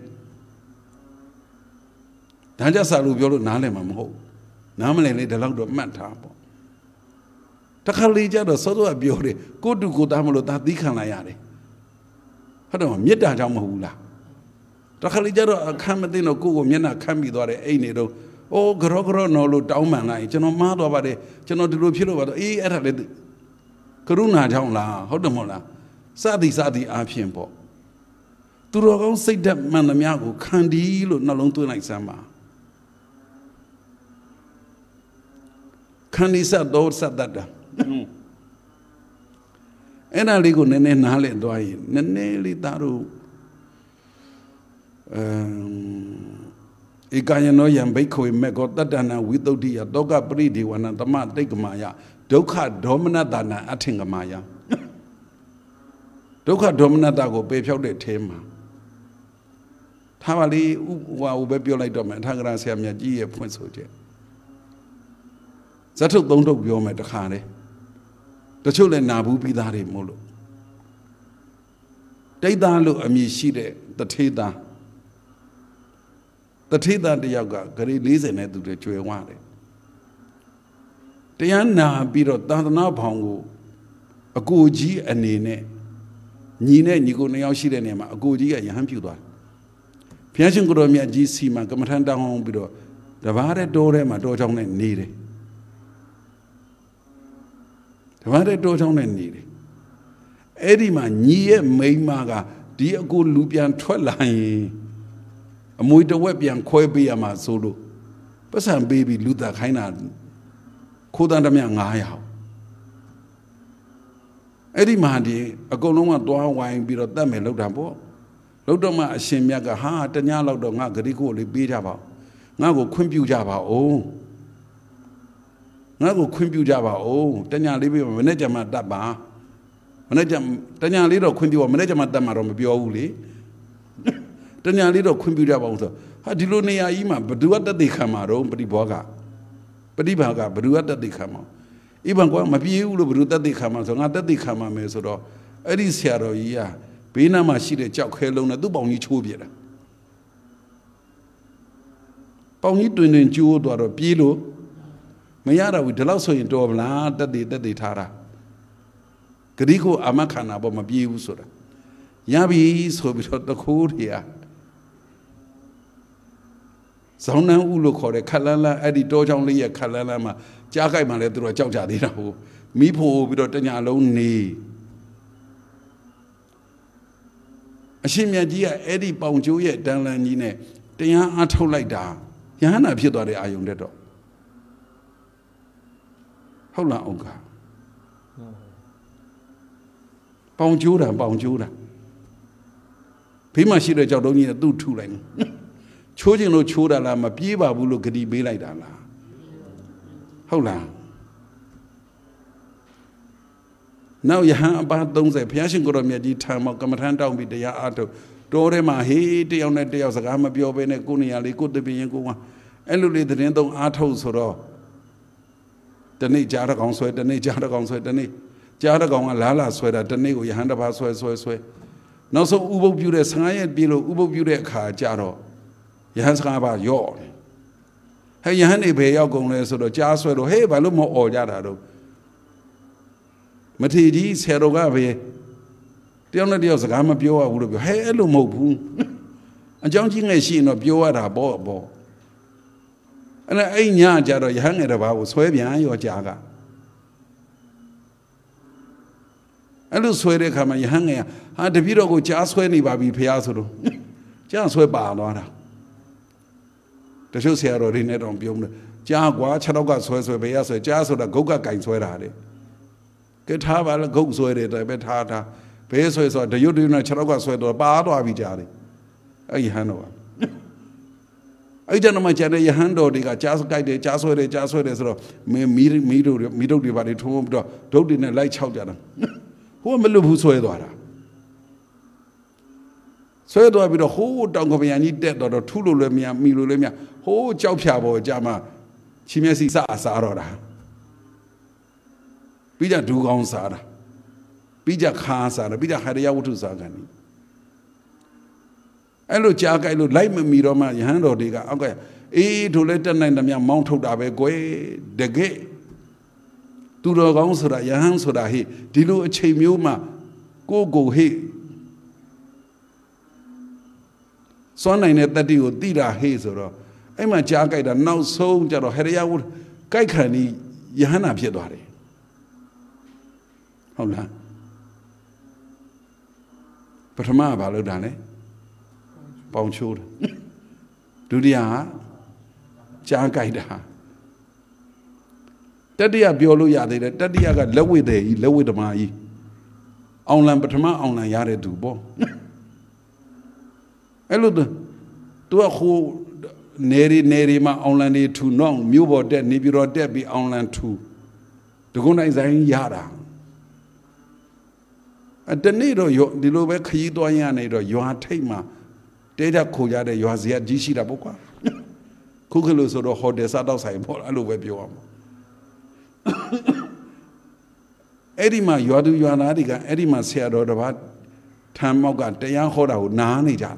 ဒါကြစာလို့ပြောလို့နားလည်မှာမဟုတ်နားမလည်လေဒီလောက်တော့မှတ်ထားပေါ့တခါလေကြတော့စောစောကပြောတယ်ကိုတူကိုသားမလို့ဒါသီးခံလိုက်ရတယ်ဟုတ်တယ်မမေတ္တာကြောင့်မဟုတ်ဘူးလားတခါလေကြတော့အခမ်းမသိတော့ကိုကိုမျက်နှာခမ်းပြီးသွားတယ်အိတ်နေတော့အိုးဂရောဂရောနော်လို့တောင်းပန်လိုက်ကျွန်တော်မှားသွားပါတယ်ကျွန်တော်ဒီလိုဖြစ်လို့ပါတော့အေးအဲ့ဒါလေကရုဏာကြောင့်လားဟုတ်တယ်မဟုတ်လားစသည်စသည်အားဖြင့်ပေါ့သူတော်ကောင်းစိတ်ဓာတ်မှန်သမျှကိုခံဒီလို့နှလုံးသွင်းလိုက်စမ်းပါခံဒီစတော့စတတ်တာအဲ့ဒါလေးကိုနည်းနည်းနားလည်သွားရင်နည်းနည်းလေးသားတို့เอกายโนยัมภิกขุเมโกตัตตนาวิตุติยโตกปริเดวนาตมะติกมายะဒုက္ခဒေါမနတနာအထင်ကမာယဒုက္ခဒေါမနတကိုပေဖြောက်တဲ့ထဲမှာထားပါလေဥဟိုပဲပြောလိုက်တော့မယ်အထာဂရဆရာမြတ်ကြီးရဲ့ဖွင့်ဆိုချက်ဇတ်ထုတ်သုံးထုတ်ပြောမယ်တခါလေတချို့လည်းနာဘူးပြီးသားတွေမို့လို့တိတ်သားလို့အမည်ရှိတဲ့တထေးသားတထေးသားတယောက်ကဂရေ၄၀နဲ့သူတွေကျွယ်ဝတယ်တရားနာပြီးတော့သာသနာ့ဘောင်ကိုအကိုကြီးအနေနဲ့ညီနဲ့ညီကိုနှစ်ယောက်ရှိတဲ့နေရာမှာအကိုကြီးကယဟန်ပြုသွားတယ်ဘုရားရှင်ကိုတော်မြတ်ကြီးစီမှာကမ္မထန်တောင်းအောင်ပြီးတော့တဘာတဲ့တိုးထဲမှာတိုးချောင်းနဲ့နေတယ်တဘာတဲ့တိုးချောင်းနဲ့နေတယ်အဲ့ဒီမှာညီရဲ့မိန်းမကဒီအကိုလူပြန်ထွက်လာရင်အမွေတဝက်ပြန်ခွဲပေးရမှာဆိုလို့ပတ်စံပေးပြီးလူသားခိုင်းတာခိုးတန်းတမျှ၅ရာအဲ့ဒီမှာဒီအကုန်လုံးကသွားဝိုင်းပြီးတော့တတ်မယ်လောက်တာပေါ့လောက်တော့မှအရှင်မြတ်ကဟာတညလောက်တော့ငါဂရိကိုလေးပေးကြပါငါ့ကိုခွင့်ပြုကြပါဦးငါ့ကိုခွင့်ပြုကြပါဦးတညလေးပေးမနေ့ကျမှတတ်ပါမနေ့ကျတညလေးတော့ခွင့်ပြုပါမနေ့ကျမှတတ်မှာတော့မပြောဘူးလေတညလေးတော့ခွင့်ပြုကြပါဦးဆိုဟာဒီလိုနေရာကြီးမှာဘသူကတသိခံမှာတော့ပရိဘောကပฏิဘာကဘ누구ကတသိခံမှာဣဗံကွာမပြေဘူးလို့ဘ누구တသိခံမှာဆိုငါတသိခံမှာမယ်ဆိုတော့အဲ့ဒီဆရာတော်ကြီးကဘေးနားမှာရှိတဲ့ကြောက်ခဲလုံးနဲ့သူ့ပေါင်ကြီးချိုးပြတာပေါင်ကြီးတွင်တွင်ကျိုးသွားတော့ပြေးလို့မရတော့ဘူးဒီလောက်ဆိုရင်တော်ဗလားတသိတသိထားတာဂရိကိုအမခန္ဓာပေါ်မပြေးဘူးဆိုတာရပြီဆိုပြီးတော့တခိုးတွေကဇောင်းနှန်းဥလို့ခေါ်တဲ့ခက်လန်းလန်းအဲ့ဒီတောချောင်းလေးရဲ့ခက်လန်းလန်းမှာကြားကြိုက်မှလည်းသူတို့ကြောက်ကြသေးတာဟုတ်မိဖို့ပြီးတော့တညာလုံးနေအရှင်မြတ်ကြီးကအဲ့ဒီပေါင်ကျိုးရဲ့တန်လန်းကြီးနဲ့တရားအားထုတ်လိုက်တာယဟန္တာဖြစ်သွားတဲ့အာယုန်တဲ့တော့ဟုတ်လားအောင်ကပေါင်ကျိုးတာပေါင်ကျိုးတာဘေးမှာရှိတဲ့ကြောက်တုံးကြီးကသူ့ထုလိုက်ချိုးခြင်းလို့ချိုးတာလားမပြေးပါဘူးလို့ဂတိပေးလိုက်တာလားဟုတ်လားနောက်ယဟန်အပါသုံးဆယ်ဘုရားရှင်ကိုတော်မြတ်ကြီးထံမှာကမ္မထန်တောင်းပြီးတရားအားထုတ်တော်ထဲမှာဟေးတယောက်နဲ့တယောက်စကားမပြောဘဲနဲ့ကိုယ်နေရာလေးကိုယ်တပင်ရင်ကိုယ်ကအဲ့လိုလေးသတင်းသုံးအားထုတ်ဆိုတော့တနေ့ကြားတကောင်ဆွဲတနေ့ကြားတကောင်ဆွဲတနေ့ကြားတကောင်ကလားလားဆွဲတာတနေ့ကိုယဟန်တစ်ပါးဆွဲဆွဲဆွဲနောက်ဆုံးဥပုပ်ပြုတဲ့ဆံရက်ပြေလို့ဥပုပ်ပြုတဲ့အခါကြတော့ယဟန်စကားပါရော့ဟဲ့ယဟန်နေဘယ်ရောက်ကုန်လဲဆိုတော့ကြားဆွဲလို့ဟေးဘာလို့မអော်ကြတာတော့မထေရကြီးဆယ်တော်ကပဲတယောက်နဲ့တယောက်စကားမပြောရဘူးလို့ပြောဟဲ့အဲ့လိုမဟုတ်ဘူးအကြောင်းကြီးငယ်ရှိရင်တော့ပြောရတာပေါ့ပေါ့အဲ့ဒါအဲ့ညကြတော့ယဟန်ငယ်တစ်ပါးကိုဆွဲပြန်ရောကြားကအဲ့လိုဆွဲတဲ့အခါမှာယဟန်ငယ်ဟာတပည့်တော်ကိုကြားဆွဲနေပါပြီဖေဟာဆိုတော့ကြားဆွဲပါသွားတာတချို့ဆရာတော်တွေနဲ့တော့ပြုံးတယ်ကြားကွာခြေထောက်ကဆွဲဆွဲဘယ်ရဆွဲကြားဆိုတာဂုတ်ကကင်ဆွဲတာလေကဲထားပါလားဂုတ်ဆွဲတယ်တော့ပဲထားထားဘယ်ဆွဲဆိုတရွတ်တရွတ်နဲ့ခြေထောက်ကဆွဲတော့ပါသွားပြီကြားတယ်အဲ့ယဟန်တော်အဲ့ကျတော့မှကျန်တဲ့ယဟန်တော်တွေကကြားကြိုက်တယ်ကြားဆွဲတယ်ကြားဆွဲတယ်ဆိုတော့မင်းမီးမီးတို့မီးတို့တွေပါတွေထိုးပြီးတော့ဒုတ်တွေနဲ့လိုက်ချောက်ကြတာဟိုကမလွတ်ဘူးဆွဲသွားတာဆွဲသွားပြီးတော့ဟိုးတောင်ကပယံကြီးတက်တော့ထူးလို့လည်းမရမီလို့လည်းမရဟိုးကြောက်ဖြာပေါ်ကြမှာချီမျက်စိစအစားတော့တာပြီးကြဒူကောင်းစားတာပြီးကြခါစားတာပြီးကြဟရယဝတ္ထုစားကန်အဲ့လိုကြားကြိုက်လို့လိုက်မမီတော့မှယဟန်တော်တွေကအောက်ကအေးတို့လည်းတက်နိုင်တယ်မြမောင်းထုတ်တာပဲကွယ်တကယ်သူတော်ကောင်းဆိုတာယဟန်ဆိုတာဟိဒီလိုအချိန်မျိုးမှာကိုကိုဟိစွမ်းနိုင်တဲ့တတိကိုတိတာဟေ့ဆိုတော့အဲ့မှာကြားကြိုက်တာနောက်ဆုံးကျတော့ဟရယဝတ္ထုကြိုက်ခံဒီယဟန္တာဖြစ်သွားတယ်ဟုတ်လားထမကဘာလုပ်တာလဲပေါင်ချိုးတာဒုတိယကကြားကြိုက်တာတတိယပြောလို့ရသေးတယ်တတိယကလက်ဝိတယ်ကြီးလက်ဝိဓမာကြီးအောင်လံပထမအောင်လံရတဲ့သူပေါ့အဲ့လိုသူကဟိုနေရီနေရီမှာအောင်လံနေထူနောင်မြို့ပေါ်တက်နေပြည်တော်တက်ပြီးအောင်လံထူတကုန်းတိုင်းဆိုင်ရတာအတနေ့တော့ဒီလိုပဲခရီးသွားရနေတော့ရွာထိတ်မှာတဲကြခိုကြတဲ့ရွာစီကကြီးရှိတာပေါ့ကွာခုခလို့ဆိုတော့ဟိုတယ်စားတော့ဆိုင်ပေါ့အဲ့လိုပဲပြောရမှာအဲ့ဒီမှာရွာသူရွာသားတွေကအဲ့ဒီမှာဆရာတော်တစ်ပါးထမ်းမောက်ကတရားဟောတာကိုနားနေကြတာ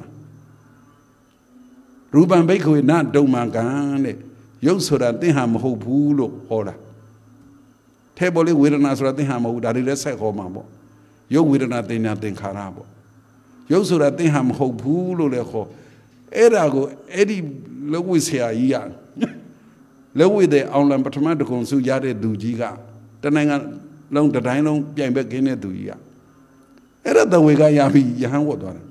ရူပံဘိက္ခွေနဒုံမကံတဲ့ရုပ်ဆိုတာသင်ဟာမဟုတ်ဘူးလို့ဟောတာထဲပေါ်လေးဝေဒနာဆိုတာသင်ဟာမဟုတ်ဒါတွေလည်းဆက်ဟောမှာပေါ့ရုပ်ဝေဒနာသင်ညာသင်္ခါရပေါ့ရုပ်ဆိုတာသင်ဟာမဟုတ်ဘူးလို့လည်းဟောအဲ့ဒါကိုအဲ့ဒီလက်ဝိဆရာကြီးကလက်ဝိတဲ့အောင်လံပထမတကုံစုရတဲ့သူကြီးကတနိုင်ငံလုံးတတိုင်းလုံးပြိုင်ဘက်ကင်းတဲ့သူကြီးကအဲ့ဒါတဝေကရပြီးယဟန်ဝတ်သွားတယ်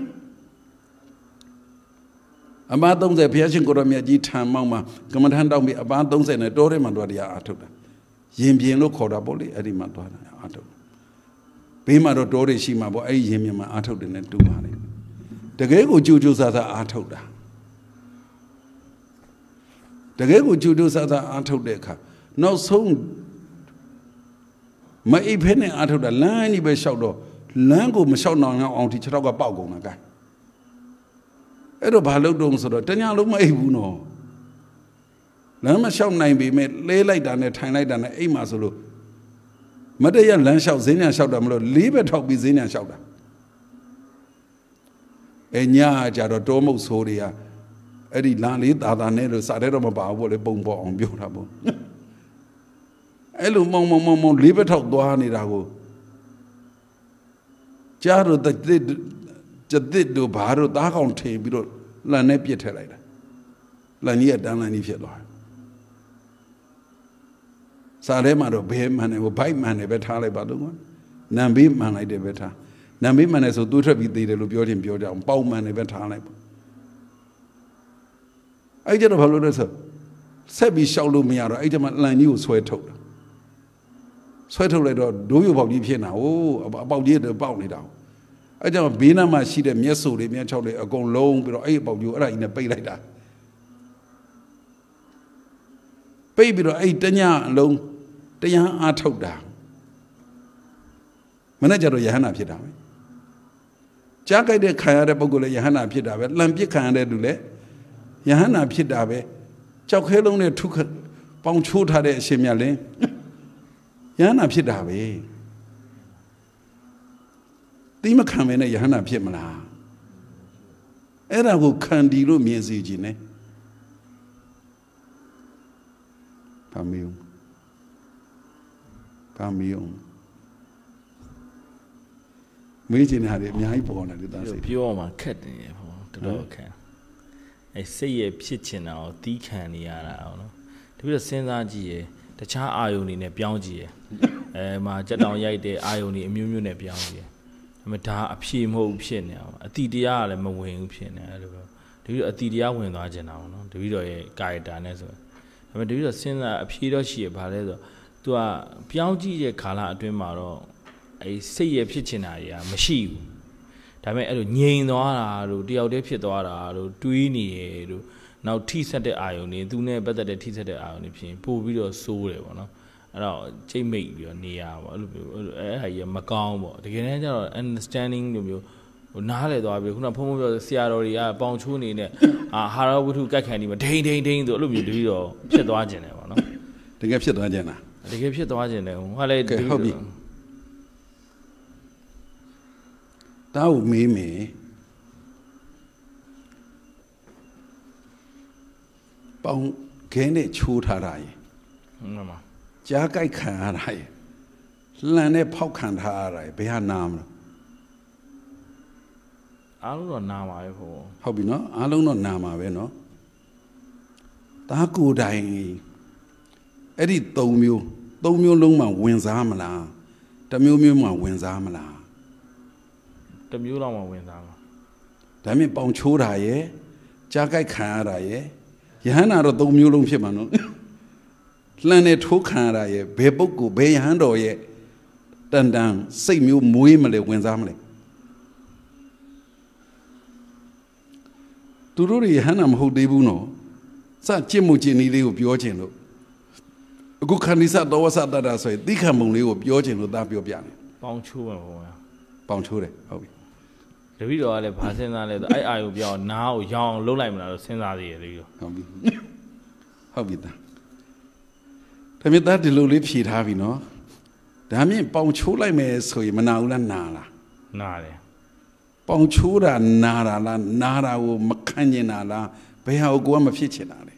အမသုံးဆယ်ဘုရားရှင်ကိုရမြတ်ကြီးထံမောင်းမှာကမ္မထန်တောက်ပြီးအပန်းသုံးဆယ်နဲ့တိုးထဲမှာတွားတရားအားထုတ်တာရင်ပြင်လို့ခေါ်တာပေါ့လေအဲ့ဒီမှာတွားတာအားထုတ်ဘေးမှာတော့တိုးတွေရှိမှာပေါ့အဲ့ဒီရင်ပြင်မှာအားထုတ်တယ်နဲ့တူပါလေတကယ်ကိုကြိုးကြိုးစားစားအားထုတ်တာတကယ်ကိုကြိုးကြိုးစားစားအားထုတ်တဲ့အခါနောက်ဆုံးမအိပ်ဖဲနဲ့အားထုတ်တာလမ်းကြီးပဲလျှောက်တော့လမ်းကိုမလျှောက်နိုင်အောင်ဒီခြေထောက်ကပေါက်ကုန်တာကဲအဲ့တော့ဘာလုပ်တော့ဆိုတော့တညာလုံးမအိပ်ဘူးနော်လမ်းမလျှောက်နိုင်ပေမဲ့လဲလိုက်တာနဲ့ထိုင်လိုက်တာနဲ့အိပ်မှာဆိုလို့မတရလမ်းလျှောက်ဈေးညာလျှောက်တာမလို့လေးပဲထောက်ပြီးဈေးညာလျှောက်တာအညာကြတော့တောမုတ်ဆိုးတွေကအဲ့ဒီလမ်းလေးသာသာနဲ့လို့စားတဲ့တော့မပါဘူးလေပုံပေါ်အောင်ပြောတာပေါ့အဲ့လိုမောင်မောင်မောင်မောင်လေးပဲထောက်သွားနေတာကိုကြားတော့တဲ့ကျတဲ့တို့ဘာတို့သားကောင်ထင်ပြီးတော့လမ်းနဲ့ပြစ်ထည့်လိုက်တာလမ်းကြီးကတန်းလမ်းကြီးဖြစ်သွားတယ်စားထဲမှာတော့ဘဲမှန်တယ်ဘိုက်မှန်တယ်ပဲထားလိုက်ပါတော့နံဘေးမှန်လိုက်တယ်ပဲထားနံဘေးမှန်တယ်ဆိုသွေးထွက်ပြီးသေးတယ်လို့ပြောခြင်းပြောကြအောင်ပေါက်မှန်တယ်ပဲထားလိုက်ပါအဲ့ကျတော့ဘာလို့လဲဆိုဆက်ပြီးရှောက်လို့မရတော့အဲ့ကျမှလမ်းကြီးကိုဆွဲထုတ်တာဆွဲထုတ်လိုက်တော့ဒိုးရုပ်ပေါက်ကြီးဖြစ်နေတာဟိုးအပေါက်ကြီးတွေပေါက်နေတာအဲ့ကြောင့်ဘေးနားမှာရှိတဲ့မျက်စိုတွေမျက်ချောက်တွေအကုန်လုံးပြီးတော့အဲ့အပေါက်ကြီးအဲ့ဒါကြီးနဲ့ပိတ်လိုက်တာပိတ်ပြီးတော့အဲ့တညအလုံးတရားအားထုတ်တာမနေ့ကျတော့ယဟန္တာဖြစ်တာပဲကြားကြိုက်တဲ့ခံရတဲ့ပုဂ္ဂိုလ်လည်းယဟန္တာဖြစ်တာပဲလံပြစ်ခံရတဲ့သူလည်းယဟန္တာဖြစ်တာပဲကြောက်ခဲလုံးနဲ့ထုပေါင်ချိုးထားတဲ့အရှင်မြတ်လည်းယဟန္တာဖြစ်တာပဲတိမခံမဲနဲ့ယဟန္တာဖြစ်မလားအဲ့ဒါကိုခံဒီလို့မြင်စီခြင်းနဲ့ဘာမယုံဘာမယုံမေးချင်တာတွေအများကြီးပေါ်နေတယ်သားစိတ်ပြောမှခက်တယ်ပေါ့တော်တော်ခက်အဲစိတ်ရဲ့ဖြစ်ချင်တာကိုတီးခံနေရတာအောင်နော်တပြည့်စဉ်းစားကြည့်ရတခြားအာယုန်တွေနဲ့ပြောင်းကြည့်ရအဲမှာကြက်တောင်ရိုက်တဲ့အာယုန်တွေအမျိုးမျိုးနဲ့ပြောင်းကြည့်ရဒါပေမဲ့ဒါအဖြေမဟုတ်ဖြစ်နေအောင်အတိတရားကလည်းမဝင်ဘူးဖြစ်နေအဲ့လိုပဲတပြည့်အတိတရားဝင်သွားခြင်းတာအောင်နော်တပြည့်တော့ရဲ့ကာယတာနဲ့ဆိုဒါပေမဲ့တပြည့်တော့စဉ်းစားအဖြေတော့ရှိရပါလဲဆိုသူကပြောင်းကြည့်တဲ့ခါလာအတွင်းမှာတော့အဲစိတ်ရဖြစ်ချင်တာတွေကမရှိဘူးဒါပေမဲ့အဲ့လိုငြိမ်သွားတာတို့တယောက်တည်းဖြစ်သွားတာတို့တွေးနေရတို့နောက်ထိဆက်တဲ့အာယုန်တွေသူနဲ့ပတ်သက်တဲ့ထိဆက်တဲ့အာယုန်တွေဖြစ်ရင်ပို့ပြီးတော့စိုးတယ်ပေါ့နော်အဲ့တော့ချိတ်မိတ်ပြီးတော့နေရပါအဲ့လိုမျိုးအဲ့ဟာကြီးမကောင်းပေါ့တကယ်တမ်းကျတော့ understanding လိုမျိုးဟိုနားလေသွားပြီးခုနဖုံးဖုံးပြောဆရာတော်တွေကပေါင်ချိုးနေနဲ့အာဟာရဝတ္ထုကတ်ခံနေမှာဒိန်ဒိန်ဒိန်ဆိုအဲ့လိုမျိုးတပြီးတော့ဖြစ်သွားခြင်းတယ်ပေါ့နော်တကယ်ဖြစ်သွားခြင်းလားတကယ်ဖြစ်သွားခြင်းတယ်ဟိုဟာလေဟုတ်ပြီတောက်မေးမေးပေါင်ခဲနဲ့ချိုးထားတာရေမှန်ပါကြားကြိုက်ခံရတာရေလှန်နဲ့ဖောက်ခံထားရတာရေဘယ်ဟာနာမလဲအားလုံးတော့နာမှာပဲဖို့ဟုတ်ပြီနော်အားလုံးတော့နာမှာပဲနော်ဒါကိုယ်တိုင်အဲ့ဒီသုံးမျိုးသုံးမျိုးလုံးမှဝင်စားမလားတစ်မျိုးမျိုးမှဝင်စားမလားတမျိုးလောက်မှဝင်စားမှာဒါမြင်ပေါင်ချိုးတာရဲ့ကြားကြိုက်ခံရတာရဲ့ယဟန်နာတော့သုံးမျိုးလုံးဖြစ်မှာနော်လှန်နဲ့ထိုးခံရတာရဲ့ဘယ်ပုဂ္ဂိုလ်ဘယ်ယဟန်တော်ရဲ့တန်တန်စိတ်မျိုးမွေးမလဲဝင်စားမလဲသူတို့တွေယဟန်နာမဟုတ်သေးဘူးနော်စကြင့်မှုကျင်နည်းလေးကိုပြောချင်လို့အခုခန္ဒီစတော်ဝဆတတဆိုရင်သိခံပုံလေးကိုပြောချင်လို့သားပြောပြတယ်ပေါင်ချိုးမှာပေါ့ဗျာပေါင်ချိုးတယ်ဟုတ်ပြီတပည့်တော်ကလည်းဘာစဉ်းစားလဲအဲ့အာယုပြောင်းနားကိုရောင်းလှုပ်လိုက်မလားလို့စဉ်းစားသေးတယ်တပည့်တော်ဟုတ်ပြီဟုတ်ပြီသားဒါမြတ်သားဒီလိုလေးဖြေထားပြီနော်ဒါမြင့်ပေါင်ချိုးလိုက်မယ်ဆိုရင်မနာဘူးလားနာလားနာတယ်ပေါင်ချိုးတာနာတာလားနာတာကိုမခံကျင်တာလားဘယ်ဟာကိုကိုကမဖြစ်ချင်တာလဲ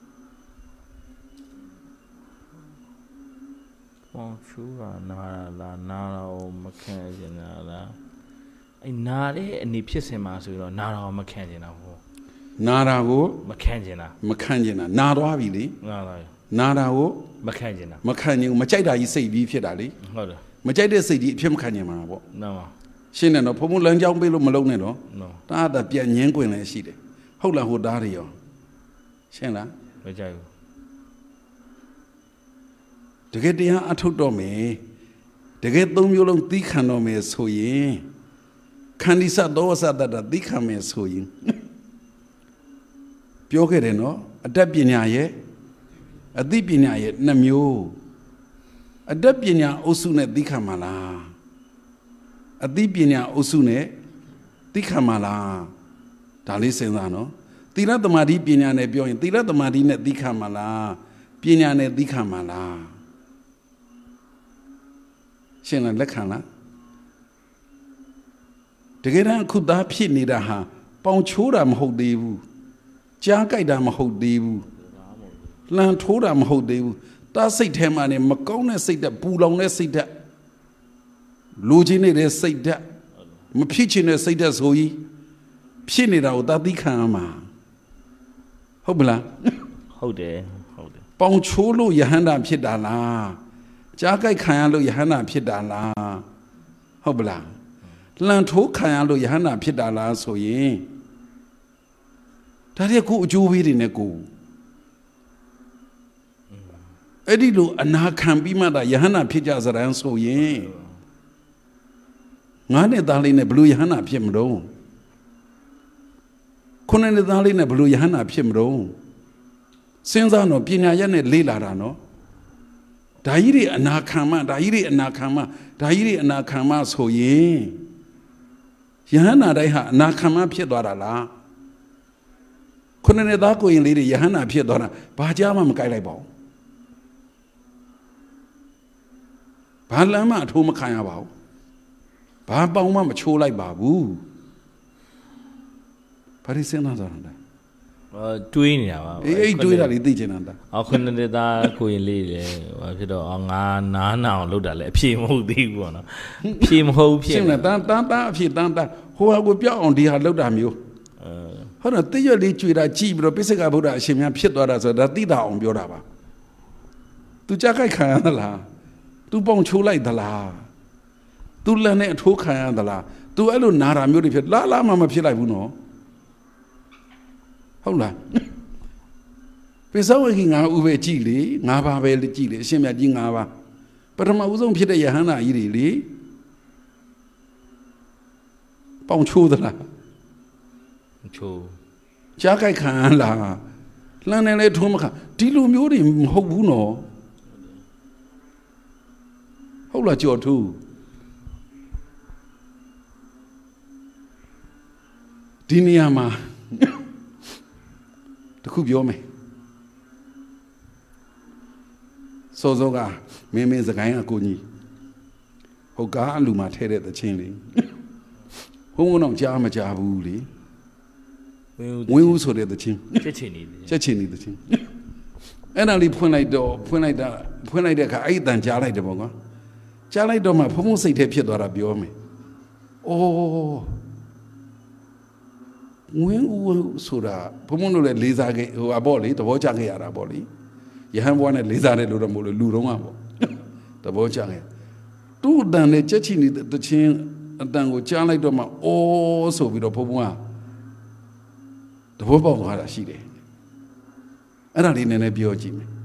ပေါင်ချိုးတာနာတာလားနာတာကိုမခံကျင်တာလားအဲ့နာတဲ့အနေဖြစ်စင်မှာဆိုတော့နာတာကိုမခံကျင်တာဟုတ်နာတာကိုမခံကျင်တာမခံကျင်တာနာသွားပြီလေနာသွားပြီနာတာကိုမခံကျင်တာမခံကျင်ဘူးမကြိုက်တာကြီးစိတ်ပြီးဖြစ်တာလေဟုတ်တယ်မကြိုက်တဲ့စိတ်ကြီးအဖြစ်မခံကျင်မှာပေါ့မှန်ပါရှင်းတယ်နော်ဘုံဘုံလမ်းကြောင်းပေးလို့မလုံးနဲ့တော့တားတာပြန်ငင်းကွင်လည်းရှိတယ်ဟုတ်လားဟိုသားတွေရောရှင်းလားမကြိုက်ဘူးတကယ်တရားအထုတ်တော့မယ်တကယ်သုံးမျိုးလုံးသီးခံတော့မယ်ဆိုရင်ခန္ဒီစတော်ဝဆတတသီးခံမယ်ဆိုရင်ပြောခဲ့တယ်နော်အတတ်ပညာရဲ့အသိပညာရဲ့နှစ်မျိုးအတတ်ပညာအုပ်စုနဲ့သီးခံမှာလားအသိပညာအုပ်စုနဲ့သီးခံမှာလားဒါလေးစဉ်းစားနော်သီလသမာဓိပညာနဲ့ပြောရင်သီလသမာဓိနဲ့သီးခံမှာလားပညာနဲ့သီးခံမှာလားရှင်းလားလက်ခံလားတကယ်တမ်းအခုသားဖြစ်နေတာဟာပေါင်ချိုးတာမဟုတ်သေးဘူးကြားကြိုက်တာမဟုတ်သေးဘူးလှန်ထိုးတာမဟုတ်သေးဘူးတားစိတ်ထဲမှာနေမကောင်းတဲ့စိတ်ဓာတ်ပူလောင်တဲ့စိတ်ဓာတ်လူချင်းနေတဲ့စိတ်ဓာတ်မဖြစ်ချင်တဲ့စိတ်ဓာတ်ဆိုကြီးဖြစ်နေတာကိုသာသိခံရမှာဟုတ်ပလားဟုတ်တယ်ဟုတ်တယ်ပေါင်ချိုးလို့ယဟန္တာဖြစ်တာလားကြားကြိုက်ခံရလို့ယဟန္တာဖြစ်တာလားဟုတ်ပလားလှန်ထိုးခံရလို့ယဟန္တာဖြစ်တာလားဆိုရင်ဒါတဲ့ကိုအကျိုးပေးတယ်နဲ့ကိုအဲ့ဒီလိုအနာခံပြီးမှသာယဟန္တာဖြစ်ကြစရန်ဆိုရင်ငါးနှစ်သားလေးနဲ့ဘလို့ယဟန္တာဖြစ်မလို့ခုနှစ်နှစ်သားလေးနဲ့ဘလို့ယဟန္တာဖြစ်မလို့စဉ်းစားတော့ပညာရက်နဲ့လေ့လာတာနော်ဒါကြီးတွေအနာခံမှဒါကြီးတွေအနာခံမှဒါကြီးတွေအနာခံမှဆိုရင်ယဟန္တာတိုင်းဟာအနာခံမှဖြစ်သွားတာလားခုနှစ်နှစ်သားကိုရင်လေးတွေယဟန္တာဖြစ်သွားတာဘာကြားမှမကြိုက်လိုက်ပါဘူးဘာလမ်းမှအထိုးမခံရပါဘူးဘာပေါင်းမှမချိုးလိုက်ပါဘူးဘာလို့စဉ်းစားကြတာလဲအာတွေးနေတာပါအေးအေးတွေးတာလေးသိချင်တာအခုနှစ်သားကိုရင်လေးလေဘာဖြစ်တော့ငါနားနာအောင်လုပ်တာလေအဖြေမဟုတ်သေးဘူးပေါ့နော်အဖြေမဟုတ်ဖြစ်နေတန်းတန်းတန်းအဖြေတန်းတန်းဟိုဟာကိုပြောက်အောင်ဒီဟာလုပ်တာမျိုးအဲဟုတ်တော့တိရွက်လေးကြွေတာကြည့်ပြီးတော့ပိစိကဗုဒ္ဓအရှင်များဖြစ်သွားတာဆိုတော့ဒါသိတာအောင်ပြောတာပါသူကြက်ခိုက်ခံရသလားသူပေါင်ချိုးလိုက်သလားသူလန်နဲ့အထိုးခံရသလားသူအဲ့လိုနာတာမျိုးတွေဖြစ်လာလာမှမဖြစ်လိုက်ဘူးနော်ဟုတ်လားပိဿဝေကြီးငါဥပဲကြည့်လေငါးပါးပဲကြည့်လေအရှင်မြတ်ကြီးငါးပါးပထမဦးဆုံးဖြစ်တဲ့ယဟန္တာကြီးတွေလေပေါင်ချိုးသလားချိုးကြားကြိုက်ခံလားလှမ်းနေလေထိုးမခံဒီလိုမျိုးတွေမဟုတ်ဘူးနော်ဟုတ်လားကြော်ထူးဒီနေရာမှာတခုပြောမယ်စောစောကမင်းမင်းစကိုင်းအကိုကြီးဟုတ်ကားအလူမှာထဲတဲ့သချင်းလေးဘုံဘုံတော့ကြားမကြားဘူးလေဝင်းဦးဆိုတဲ့သချင်းချက်ချင်နေတယ်ချက်ချင်နေသချင်းအဲ့ဒါလေးဖွင့်လိုက်တော့ဖွင့်လိုက်တာဖွင့်လိုက်တဲ့အခါအဲ့အတန်ကြားလိုက်တယ်ပေါ့ကွာကြားလိုက်တော့မှဘုံဘုံစိတ်ထဲဖြစ်သွားတာပြောမယ်အိုးဝင်းဦးဆိုတာဘုံဘုံတို့လည်းလေးစားခဲ့ဟိုအပေါ့လေသဘောကျခဲ့ရတာပေါ့လေယဟန်ဘွားနဲ့လေးစားတဲ့လူတော့မဟုတ်လို့လူတော့ကပေါ့သဘောကျခဲ့သူ့အတန်နဲ့ချက်ချင်နေတဲ့သချင်းအတန်ကိုကြားလိုက်တော့မှအိုးဆိုပြီးတော့ဘုံဘုံကတဘောပေါက်သွားတာရှိတယ်အဲ့ဒါလေးနည်းနည်းပြောကြည့်မယ်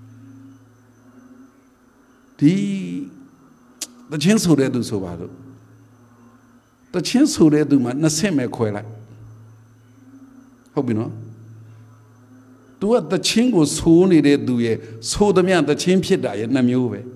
ဒီတချင်းဆိုတဲ့သူဆိုပါလို့တချင်းဆိုတဲ့သူမှာနှစ်ဆင့်ပဲခွဲလိုက်ဟုတ်ပြီနော်သူကတချင်းကိုဆိုးနေတဲ့သူရဲ့ဆိုးသမျှတချင်းဖြစ်တာရဲ့နှစ်မျိုးပဲ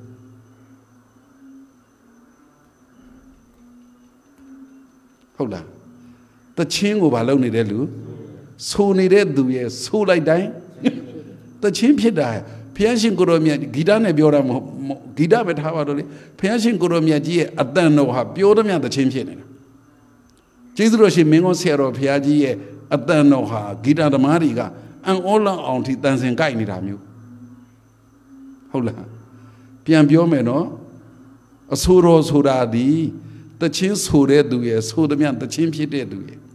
ဟုတ်လားတချင်းကိုမလုပ်နေတဲ့လူဆိုးနေတဲ့သူရဲ့ဆိုးလိုက်တိုင်းတချင်းဖြစ်တာဘုရားရှင်ကိုရောမြတ်ဂီတနဲ့ပြောတာမဟုတ်ဂီတပဲထားပါတော့လေဘုရားရှင်ကိုရောမြတ်ကြီးရဲ့အတန်တော်ဟာပြောသမျှတချင်းဖြစ်နေတာကျေးဇူးတော်ရှင်မင်းကောဆရာတော်ဘုရားကြီးရဲ့အတန်တော်ဟာဂီတသမားတွေကအံ့ဩလောက်အောင်ထိတန်ဆင်ကြိုက်နေတာမျိုးဟုတ်လားပြန်ပြောမယ်နော်အဆိုးတော်ဆိုတာဒီတချင်းဆိုတဲ့သူရဲ့ဆိုသမျှတချင်းဖြစ်တဲ့သူရဲ့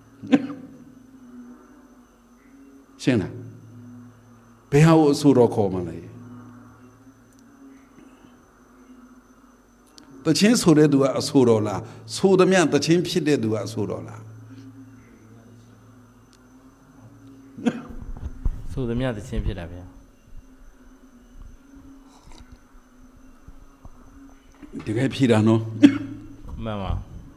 ရှင်းလားဘယ်ဟာကိုအဆိုးတော်ခေါ်မှလဲတချင်းဆိုတဲ့သူကအဆိုးတော်လားဆိုသမျှတချင်းဖြစ်တဲ့သူကအဆိုးတော်လားဆိုသမျှတချင်းဖြစ်တာဗျာတကယ်ဖြစ်တာနော်မှန်ပါ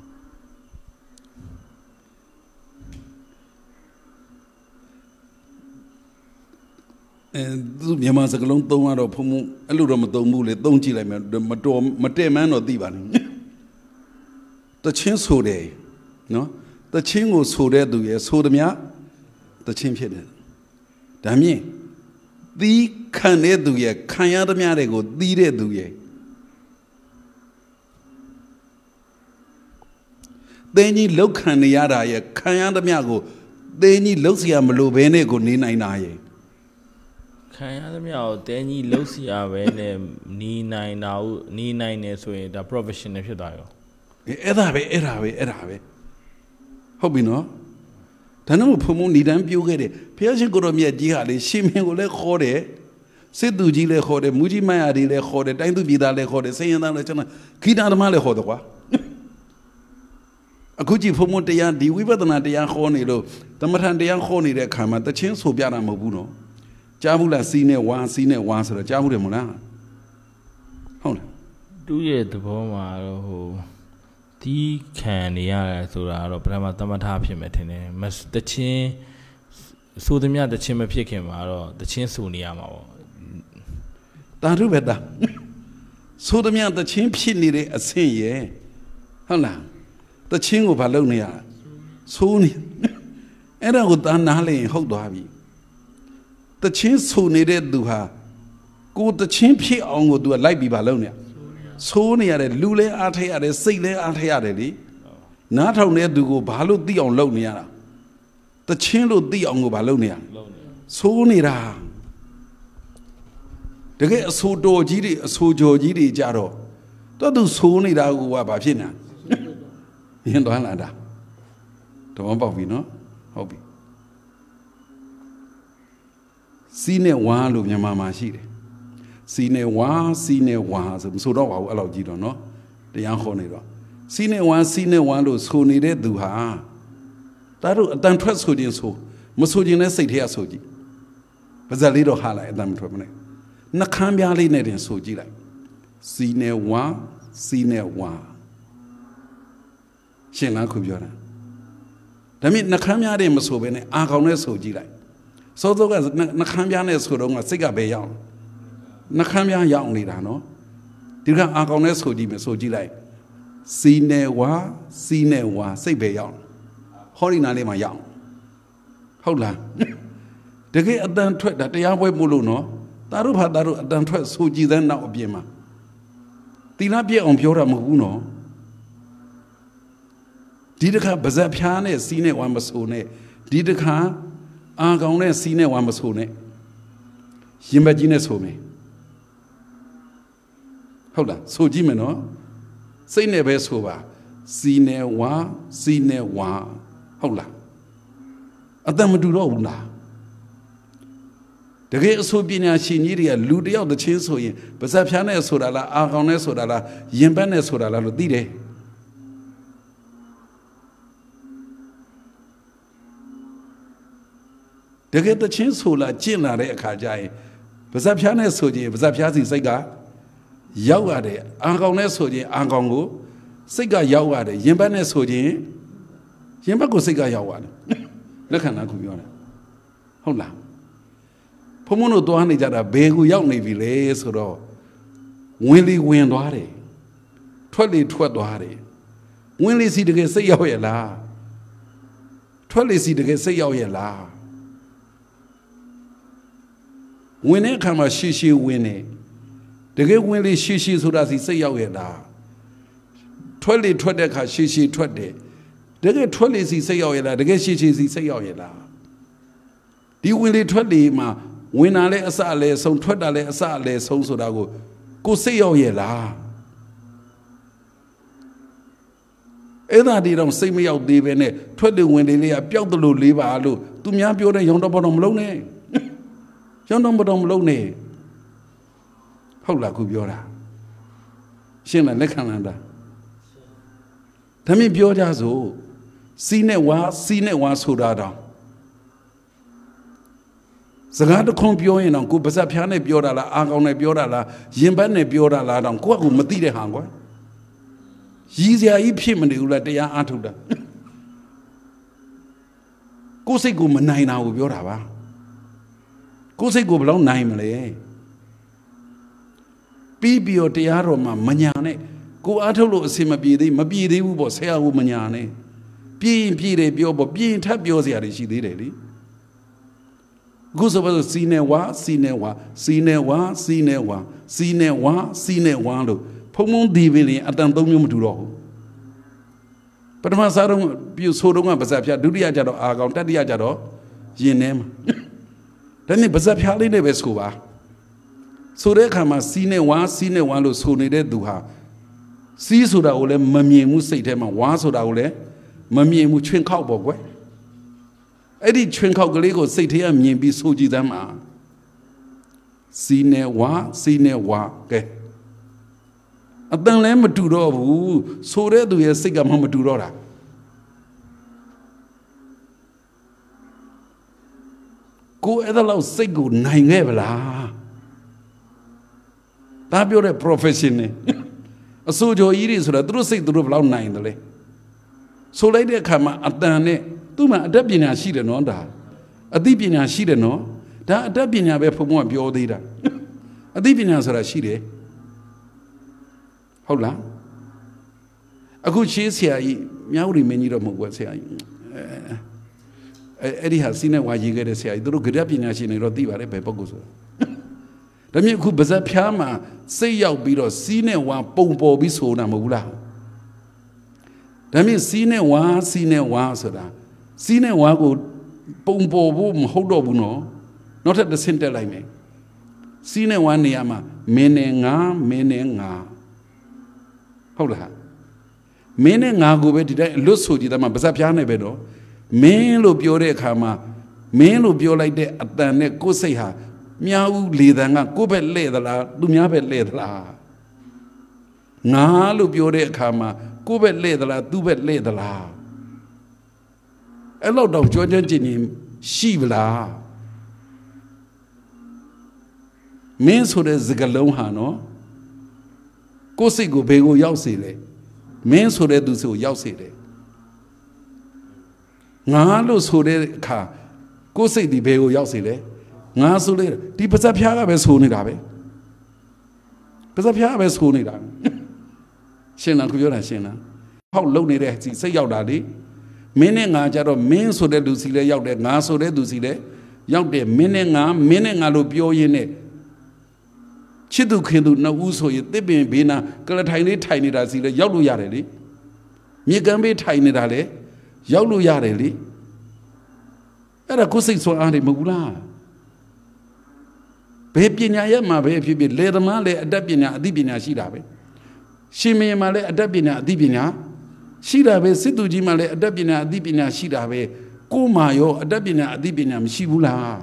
အဲသူမြန်မာစကားလုံးသုံးရတော့ဖုံဖုံအဲ့လိုတော့မသုံးဘူးလေသုံးကြည့်လိုက်မယ်မတော်မတည့်မှန်းတော့သိပါနဲ့တချင်းဆိုတယ်နော်တချင်းကိုဆိုတဲ့သူရဲ့ဆိုသမျှတချင်းဖြစ်တယ်ဒါမြင်သီးခံတဲ့သူရဲ့ခံရသမျှတွေကိုသီးတဲ့သူရဲ့သင်ကြီးလောက်ခံနေရတာရဲ့ခံရသမျှကိုသင်ကြီးလောက်เสียမလို့ဘဲနဲ့ကိုနေနိုင်တာရဲ့ခံရသမျှကိုသင်ကြီးလောက်เสียပဲနဲ့နေနိုင်တာဟုနေနိုင်နေဆိုရင်ဒါ professional ဖြစ်သွားရောအဲ့ဒါပဲအဲ့ဒါပဲအဲ့ဒါပဲဟုတ်ပြီနော်ဒါနဲ့ဘုံဘုံနေတန်းပြိုးခဲ့တယ်ဘုရားရှင်ကိုရောမြတ်ကြီးဟာလေရှင်မင်းကိုလည်းခေါ်တယ်စစ်သူကြီးလည်းခေါ်တယ်မူကြီးမယားတွေလည်းခေါ်တယ်တိုင်းသူပြည်သားလည်းခေါ်တယ်စိန်ရသားလည်းကျွန်တော်ဂီတသမားလည်းခေါ်တယ်ကွာအခုကြည့်ဘုံဘုံတရားဒီဝိပဿနာတရားခေါ်နေလို့သမထန်တရားခေါ်နေတဲ့အခါမှာတချင်းဆိုပြတာမဟုတ်ဘူးနော်ကြားဘူးလားစီးနဲ့ဝါစီးနဲ့ဝါဆိုတော့ကြားဘူးတယ်မဟုတ်လားဟုတ်လားသူ့ရဲ့သဘောမှာတော့ဟိုတီးခံနေရတယ်ဆိုတာတော့ပထမသမထဖြစ်မယ်ထင်တယ်တချင်းဆိုသမျှတချင်းမဖြစ်ခင်မှာတော့တချင်းဆိုနေရမှာပေါ့တာရုပဲတာဆိုသမျှတချင်းဖြစ်နေတဲ့အဆင့်ရဲ့ဟုတ်လားတချင်းကိုဘာလုပ်နေရဆိုးနေအဲ့ဒါကိုတာနားလည်ရင်ဟုတ်သွားပြီတချင်းဆိုနေတဲ့သူဟာကိုတချင်းဖြစ်အောင်ကိုသူကလိုက်ပြီးဘာလုပ်နေရဆိုးနေရတယ်လူလဲအားထရတယ်စိတ်လဲအားထရတယ်လေနားထောင်တဲ့သူကိုဘာလို့သိအောင်လုပ်နေရတာတချင်းလို့သိအောင်ကိုဘာလုပ်နေရဆိုးနေတာတကယ်အဆိုးတော်ကြီးတွေအဆိုးကြော်ကြီးတွေကြတော့တော်သူဆိုးနေတာကဘာဖြစ်နေရင်တော့လာတာတော့ပေါက်ပြီနော်ဟုတ်ပြီစီးနဲ့ဝါလို့မြန်မာမှာရှိတယ်စီးနဲ့ဝါစီးနဲ့ဝါဆိုမဆိုတော့ပါဘူးအဲ့လောက်ကြီးတော့နော်တရားခေါ်နေတော့စီးနဲ့ဝါစီးနဲ့ဝါလို့ဆိုနေတဲ့သူဟာဒါတို့အတန်ထွက်ဆိုခြင်းဆိုမဆိုခြင်းနဲ့စိတ်ထဲကဆိုကြည့်ပါဇက်လေးတော့ဟာလိုက်အတန်မထွက်မနဲ့နှခမ်းပြားလေးနဲ့တင်ဆိုကြည့်လိုက်စီးနဲ့ဝါစီးနဲ့ဝါရှင်းလားခုပြောတာဒါမြင့်နှခမ်းပြားတွေမဆိုဘဲနဲ့အာကောင်နဲ့ဆိုကြည့်လိုက်စောစောကနှခမ်းပြားနဲ့ဆိုတော့ကစိတ်ကပဲရောက်နှခမ်းပြားရောက်နေတာနော်ဒီကအာကောင်နဲ့ဆိုကြည့်မယ်ဆိုကြည့်လိုက်စီနဲ့ဝါစီနဲ့ဝါစိတ်ပဲရောက်ဟောဒီနာလေးမှာရောက်ဟုတ်လားတကယ်အတန်ထွက်တာတရားပွဲမို့လို့နော်တာတို့ဖာတာတို့အတန်ထွက်ဆိုကြည့်တဲ့နောက်အပြင်မှာသီလပြည့်အောင်ပြောတာမဟုတ်ဘူးနော်ဒီတခါပါဇက်ဖျားနဲ့စီးနဲ့ဝါမဆိုနဲ့ဒီတခါအာကောင်နဲ့စီးနဲ့ဝါမဆိုနဲ့ရင်ဘတ်ကြီးနဲ့ဆိုမယ်ဟုတ်လားဆိုကြည့်မယ်နော်စိတ်နဲ့ပဲဆိုပါစီးနဲ့ဝါစီးနဲ့ဝါဟုတ်လားအတန်မတူတော့ဘူးလားတကယ်အဆိုပညာရှင်ကြီးတွေကလူတယောက်တစ်ချင်းဆိုရင်ပါဇက်ဖျားနဲ့ဆိုတာလားအာကောင်နဲ့ဆိုတာလားရင်ဘတ်နဲ့ဆိုတာလားလို့သိတယ်တကယ်တချင်းဆိုလာကျင့်လာတဲ့အခါကျရင်ပါဇက်ဖျားနဲ့ဆိုခြင်းပါဇက်ဖျားစီစိတ်ကရောက်ရတယ်အာကောင်နဲ့ဆိုခြင်းအာကောင်ကိုစိတ်ကရောက်ရတယ်ရင်ဘတ်နဲ့ဆိုခြင်းရင်ဘတ်ကိုစိတ်ကရောက်ရတယ်လက်ခံတာခုပြောတယ်ဟုတ်လားဘုံမတို့သွားနေကြတာဘယ်ကိုရောက်နေပြီလဲဆိုတော့ဝင်လီဝင်သွားတယ်ထွက်လီထွက်သွားတယ်ဝင်လီစီတကယ်စိတ်ရောက်ရဲ့လားထွက်လီစီတကယ်စိတ်ရောက်ရဲ့လားဝင်တဲ့အခါမှာရှည်ရှည်ဝင်နေတကယ်ဝင်လေရှည်ရှည်ဆိုတာစီစိတ်ရောက်ရဲ့လားထွက်လေထွက်တဲ့အခါရှည်ရှည်ထွက်တယ်တကယ်ထွက်လေစီစိတ်ရောက်ရဲ့လားတကယ်ရှည်ရှည်စီစိတ်ရောက်ရဲ့လားဒီဝင်လေထွက်လေမှာဝင်တာလဲအစအလဲဆုံးထွက်တာလဲအစအလဲဆုံးဆိုတာကိုကိုစိတ်ရောက်ရဲ့လားအဲ့ဒါဒီတော့စိတ်မရောက်သေးပဲနဲ့ထွက်လေဝင်လေလေးကပျောက်တယ်လို့လေးပါလို့သူများပြောတဲ့ရောင်တော့ဘောတော့မလုံးနဲ့ရောင်တော့ဘောတော့မလုံးနဲ့ဟုတ်လားခုပြောတာရှင်းလားလက်ခံလားဒါမင်းပြောကြစို့စီးနဲ့ဝါစီးနဲ့ဝါဆိုတာတော့စကားတစ်ခွန်းပြောရင်တော့ကိုပါဇက်ဖျားနဲ့ပြောတာလားအာကောင်နဲ့ပြောတာလားရင်ဘတ်နဲ့ပြောတာလားတော့ကိုကကိုမသိတဲ့ဟာကွာရည်စရာကြီးဖြစ်မနေဘူးလားတရားအားထုတ်တာကိုစိတ်ကိုမနိုင်တာကိုပြောတာပါကိုစိတ်ကိုဘယ်လောက်နိုင်မလဲပြီးပြီးတော့တရားတော်မှာမညာနဲ့ကိုအားထုတ်လို့အစင်မပြေသေးမပြေသေးဘူးပေါ့ဆရာကမညာနဲ့ပြေးရင်ပြေးတယ်ပြောပေါ့ပြေးရင်ထပ်ပြောစရာတွေရှိသေးတယ်လေအခုဆိုပါစို့စီနေဝါစီနေဝါစီနေဝါစီနေဝါစီနေဝါစီနေဝါလို့ဖုံဖုံဒီပင်အတန်သုံးမျိုးမတူတော့ဘူးပထမစားတော့ပြုဆိုတော့ကပါဇက်ဖျားဒုတိယကျတော့အာကောင်တတိယကျတော့ရင်ထဲမှာဒါနဲ့ပါဇက်ဖျားလေးနဲ့ပဲဆိုပါဆိုတဲ့အခါမှာစီနေဝါစီနေဝါလို့ဆိုနေတဲ့သူဟာစီးဆိုတာကိုလည်းမမြင်ဘူးစိတ်ထဲမှာဝါဆိုတာကိုလည်းမမြင်ဘူးချွင်ခောက်ပေါ့ကွယ်အဲ့ဒီချွင်ခောက်ကလေးကိုစိတ်ထဲကမြင်ပြီးဆိုကြည့်သမ်းမှာစီနေဝါစီနေဝါကဲအတန်လည်းမတူတော့ဘူးဆိုတဲ့သူရဲ့စိတ်ကမှမတူတော့တာကိုအဲ့ဒါလောက်စိတ်ကိုနိုင်ခဲ့ဗလားဒါပြောတဲ့ profession နဲ့အစိုးရကြီးတွေဆိုတာသူတို့စိတ်သူတို့ဘယ်လောက်နိုင်တယ်လဲဆိုလိုက်တဲ့အခါမှာအတန်နဲ့သူ့မှာအတတ်ပညာရှိတယ်နော်ဒါအသိပညာရှိတယ်နော်ဒါအတတ်ပညာပဲဘုံဘုံကပြောသေးတာအသိပညာဆိုတာရှိတယ်ဟုတ်လားအခုရှေးဆရာကြီးမြောက်ရီမင်းကြီးတော့မဟုတ်ဘူးဆရာကြီးအဲအဲ့ဒီဟာစီးနဲ့ဝါရေးခဲ့တဲ့ဆရာကြီးသူတို့ကြက်ပညာရှင်တွေတော့သိပါတယ်ဘယ်ပုဂ္ဂိုလ်ဆိုတာဒါမျိုးအခုပါဇက်ဖျားမှာစိတ်ရောက်ပြီးတော့စီးနဲ့ဝါပုံပေါ်ပြီးဆိုတာမဟုတ်ဘူးလားဒါမျိုးစီးနဲ့ဝါစီးနဲ့ဝါဆိုတာစီးနဲ့ဝါကိုပုံပေါ်ဖို့မဟုတ်တော့ဘူးနော်နောက်ထပ်တစ်ဆင့်တက်လိုက်မယ်စီးနဲ့ဝါနေရာမှာမင်းနဲ့ငါမင်းနဲ့ငါဟုတ်လားမင်းနဲ့ငါကိုပဲဒီတိုင်းအလွတ်ဆိုကြည့်တယ်မှာပါဇက်ဖျားနဲ့ပဲတော့မင်းလို့ပြောတဲ့အခါမှာမင်းလို့ပြောလိုက်တဲ့အတန်နဲ့ကိုယ်စိတ်ဟာမြောက်လေတန်ကကိုယ့်ဘက်လှဲ့သလားသူများဘက်လှဲ့သလားငါလို့ပြောတဲ့အခါမှာကိုယ့်ဘက်လှဲ့သလားသူ့ဘက်လှဲ့သလားအဲ့လောက်တော့ကြွကြွကျင်ကျင်ရှိဗလားမင်းဆိုတဲ့စကားလုံးဟာနော်ကိုယ်စိတ်ကိုဘယ်ကိုရောက်စေလဲမင်းဆိုတဲ့သူစိတ်ကိုရောက်စေတယ်ငါလို့ဆိုတဲ့အခါကိုယ်စိတ်ဒီဘယ်ကိုရောက်စေလဲငါဆိုလေဒီပါဇက်ဖျားကပဲဆိုနေတာပဲပါဇက်ဖျားကပဲဆိုနေတာရှင်းလားခုပြောတာရှင်းလားဟောက်လုံနေတဲ့စီစိတ်ရောက်တာလေမင်းနဲ့ငါကြတော့မင်းဆိုတဲ့လူစီလဲရောက်တယ်ငါဆိုတဲ့သူစီလဲရောက်တယ်မင်းနဲ့ငါမင်းနဲ့ငါလို့ပြောရင်းနဲ့ချစ်သူခင်သူနှစ်ဦးဆိုရင်တစ်ပင်ဘေးနာကလထိုင်လေးထိုင်နေတာစီလဲရောက်လို့ရတယ်လေမြေကမ်းဘေးထိုင်နေတာလေရောက်လို့ရတယ်လေအဲ့ဒါကိုယ်စိတ်ဆွမ်းအားတွေမဟုတ်လားဘယ်ပညာရဲ့မှာပဲဖြစ်ဖြစ်လေသမားလည်းအတတ်ပညာအသိပညာရှိတာပဲရှင်မင်းမှာလည်းအတတ်ပညာအသိပညာရှိတာပဲစစ်သူကြီးမှာလည်းအတတ်ပညာအသိပညာရှိတာပဲကိုယ်မှာရောအတတ်ပညာအသိပညာမရှိဘူးလား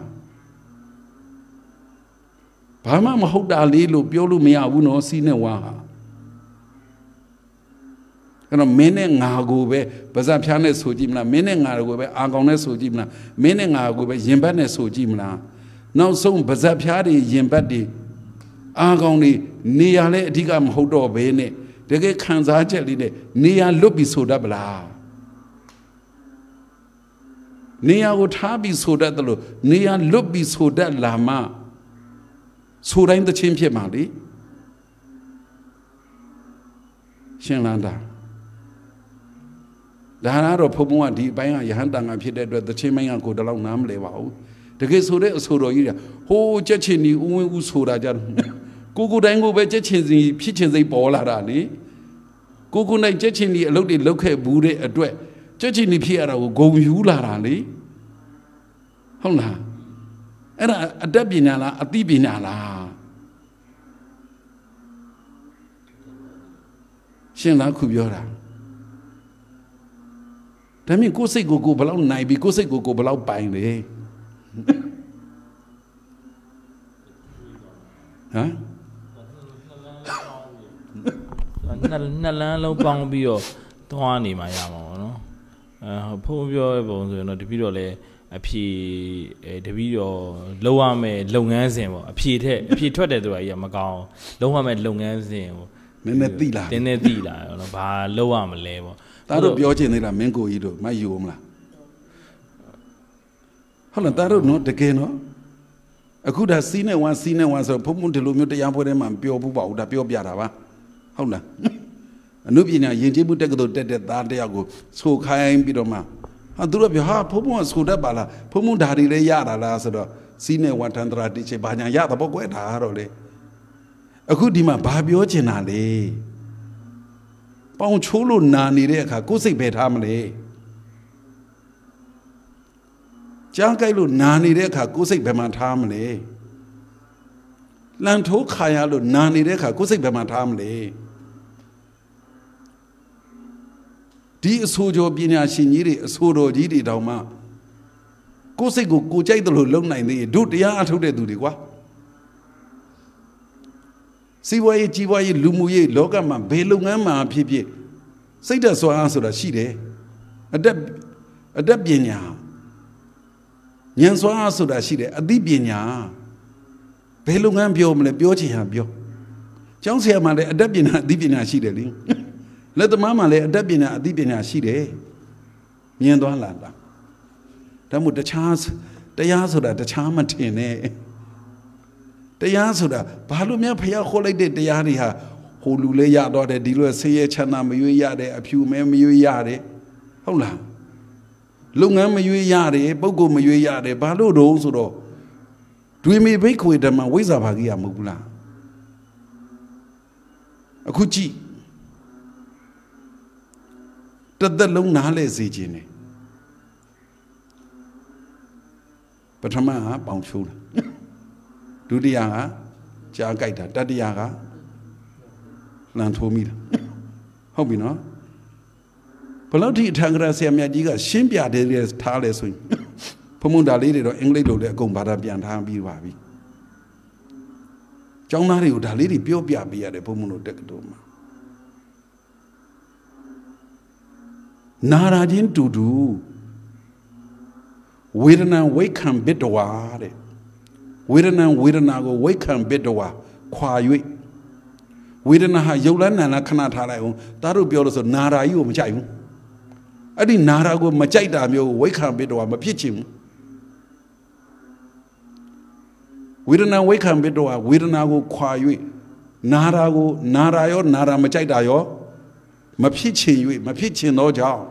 ဘာမှမဟုတ်တာလေးလို့ပြောလို့မရဘူးနော်စီးနဲ့ဝါဟာအဲ့တော့မင်းနဲ့ငါကိုပဲပါဇက်ဖြားနဲ့ဆိုကြည့်မလားမင်းနဲ့ငါကိုပဲအာကောင်နဲ့ဆိုကြည့်မလားမင်းနဲ့ငါကိုပဲရင်ဘတ်နဲ့ဆိုကြည့်မလားနောက်ဆုံးပါဇက်ဖြားတွေရင်ဘတ်တွေအာကောင်တွေနေရာလဲအဓိကမဟုတ်တော့ဘဲနဲ့တကယ်ခံစားချက်လေးနဲ့နေရာလွတ်ပြီးဆိုတတ်ပလားနေရာကိုထားပြီးဆိုတတ်တယ်လို့နေရာလွတ်ပြီးဆိုတတ်လာမှဆိုတိုင်းသချင်းဖြစ်မှာလေရှင်းလားဒါဒါကတော့ဘုံဘုံကဒီအပိုင်းကယဟန်တန်ကဖြစ်တဲ့အတွက်သချင်းပိုင်းကကိုတလောက်နားမလဲပါဘူးတကယ်ဆိုတဲ့အဆိုတော်ကြီးကဟိုးကြက်ချင်ဒီဦးဝင်းဦးဆိုတာကြတော့ကိုကိုတိုင်းကိုပဲကြက်ချင်စီဖြစ်ချင်စိတ်ပေါ်လာတာလေကိုကိုနိုင်ကြက်ချင်ဒီအလုပ်တွေလုပ်ခဲ့ဘူးတဲ့အတွက်ကြက်ချင်ဒီဖြစ်ရတာကိုဂုံယူလာတာလေဟုတ်လားအဲ့ဒါအတတ်ပညာလားအသိပညာလားရှင်းလားခုပြောတာဒါမြင်ကိုယ်စိတ်ကိုကိုဘယ်လောက်နိုင်ပြီကိုယ်စိတ်ကိုကိုဘယ်လောက်ပိုင်လေဟမ်နှစ်လမ်းလုံးပေါင်းပြီးတော့သွားနေမှာရမှာပေါ့နော်အဲဖုန်းပြောတဲ့ပုံဆိုရင်တော့တပည့်တော်လည်းအဖြေအဲတပည့်တော်လုံးဝမဲ့လုပ်ငန်းစဉ်ပေါ့အဖြေထက်အဖြေထွက်တယ်ဆိုတာကြီးကမကောင်းလုံးဝမဲ့လုပ်ငန်းစဉ်ကိုနည်းနည်းသိလာနည်းနည်းသိလာရောနော်ဘာလုံးဝမလဲပေါ့ဒါတို့ပြောချင်သေးလားမင်းကိုကြီးတို့မယူမလားဟုတ်လားဒါတို့နော်တကယ်နော်အခုဒါစီးနဲ့ဝမ်းစီးနဲ့ဝမ်းဆိုဘုံဘုံဒီလိုမျိုးတရားပွဲထဲမှာပြောဘူးပါဘူးဒါပြောပြတာပါဟုတ်လားအနုပညာယဉ်ကျေးမှုတက္ကသိုလ်တက်တဲ့သားတယောက်ကိုဆိုခိုင်းပြီးတော့မှဟာသူတို့ပြောဟာဘုံဘုံကဆိုတတ်ပါလားဘုံဘုံဓာတ်တွေလည်းရတာလားဆိုတော့စီးနဲ့ဝမ်းတန္တရာတိချေဘာညာရတာပေါ့ကွယ်ဒါကတော့လေအခုဒီမှာဘာပြောချင်တာလဲပေါင်ချိုးလို့နာနေတဲ့အခါကိုယ်စိတ်ပဲထားမလဲကြားကြိုက်လို့နာနေတဲ့အခါကိုယ်စိတ်ဘယ်မှာထားမလဲလန်ထိုးခါရလို့နာနေတဲ့အခါကိုယ်စိတ်ဘယ်မှာထားမလဲဒီအဆိုကျော်ပညာရှင်ကြီးတွေအဆိုတော်ကြီးတွေတောင်မှကိုယ်စိတ်ကိုကိုယ်ကြိုက်တယ်လို့လုံနိုင်သေးတို့တရားအထုတ်တဲ့သူတွေကွာစီးပွားရေးကြီးပွားရေးလူမှုရေးလောကမှာဘယ်လုပ်ငန်းမှာဖြစ်ဖြစ်စိတ်ဓာတ်စွမ်းအားဆိုတာရှိတယ်အတတ်အတတ်ပညာဉာဏ်စွမ်းအားဆိုတာရှိတယ်အသိပညာဘယ်လုပ်ငန်းပြောမလဲပြောချင်ဟန်ပြောကျောင်းဆရာမှလည်းအတတ်ပညာအသိပညာရှိတယ်လေလက်သမားမှလည်းအတတ်ပညာအသိပညာရှိတယ်မြင်သွားလာတာဒါမှမဟုတ်တခြားတရားဆိုတာတခြားမထင်နဲ့တရားဆိုတာဘာလို့များဖျားခေါ်လိုက်တဲ့တရားတွေဟာဟိုလူလဲရတော့တယ်ဒီလိုဆေးရချမ်းသာမရွေးရတယ်အဖြူမဲမရွေးရတယ်ဟုတ်လားလုပ်ငန်းမရွေးရတယ်ပုဂ္ဂိုလ်မရွေးရတယ်ဘာလို့တော့ဆိုတော့ဒွေမေဘိတ်ခွေဓမ္မဝိဇ္ဇာဘာကြီးရမဟုတ်ဘူးလားအခုကြည့်တသက်လုံးနားလဲစေခြင်းနဲ့ပထမကပေါင်ချိုးတာဒုတိယကကြားကြိုက်တာတတိယကလန်ထိုးမိတာဟုတ်ပြီနော်ဘယ်လောက်ထိအထံကရဆရာမြတ်ကြီးကရှင်းပြတယ်ထားလဲဆိုရင်ဘုံဘုံဒါလေးတွေတော့အင်္ဂလိပ်လိုလည်းအကုန်ဘာသာပြန်ထားပြီးပါပြီကျောင်းသားတွေကိုဒါလေးတွေပြောပြပေးရတယ်ဘုံဘုံတို့တက္ကသိုလ်မှာနာရာချင်းတူတူဝေဒနာဝိခံဘစ်တော်တဲ့ဝေဒနာဝေဒနာကိုဝိခံဘစ်တော်ခွာ၍ဝေဒနာဟာရုပ်လန်းနာလားခဏထားလိုက်အောင်ဒါတို့ပြောလို့ဆိုနာရာကြီးကိုမကြိုက်ဘူးအဲ့ဒီနာရာကိုမကြိုက်တာမျိုးဝိခံဘစ်တော်မဖြစ်ချင်ဘူးဝေဒနာဝိခံဘစ်တော်ဝေဒနာကိုခွာ၍နာရာကိုနာရာရောနာရာမကြိုက်တာရောမဖြစ်ချင်၍မဖြစ်ချင်တော့ကြောင့်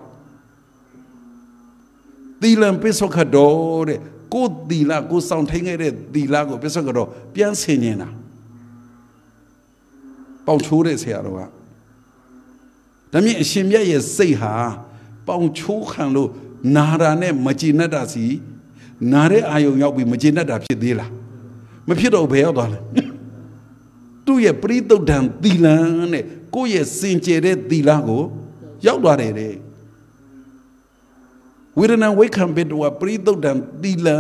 သီလံပိဿခတော်တဲ့ကိုသီလကိုဆောင်ထိန်ခဲ့တဲ့သီလကိုပိဿခတော်ပြန်ဆင်နေတာပေါင်ချိုးတဲ့ဆရာတော်ကဒါမြင်အရှင်မြတ်ရဲ့စိတ်ဟာပေါင်ချိုးခံလို့နာရာနဲ့မကျေနပ်တာစီနာတဲ့အာယုံရောက်ပြီးမကျေနပ်တာဖြစ်သေးလားမဖြစ်တော့ဘယ်ရောက်သွားလဲသူ့ရဲ့ပရိသုဒ္ဓံသီလံနဲ့ကိုယ့်ရဲ့စင်ကြယ်တဲ့သီလကိုရောက်သွားတယ်တဲ့ဝေဒနာဝိခံဘစ်တော်ပရိသုဒ္ဓံသီလံ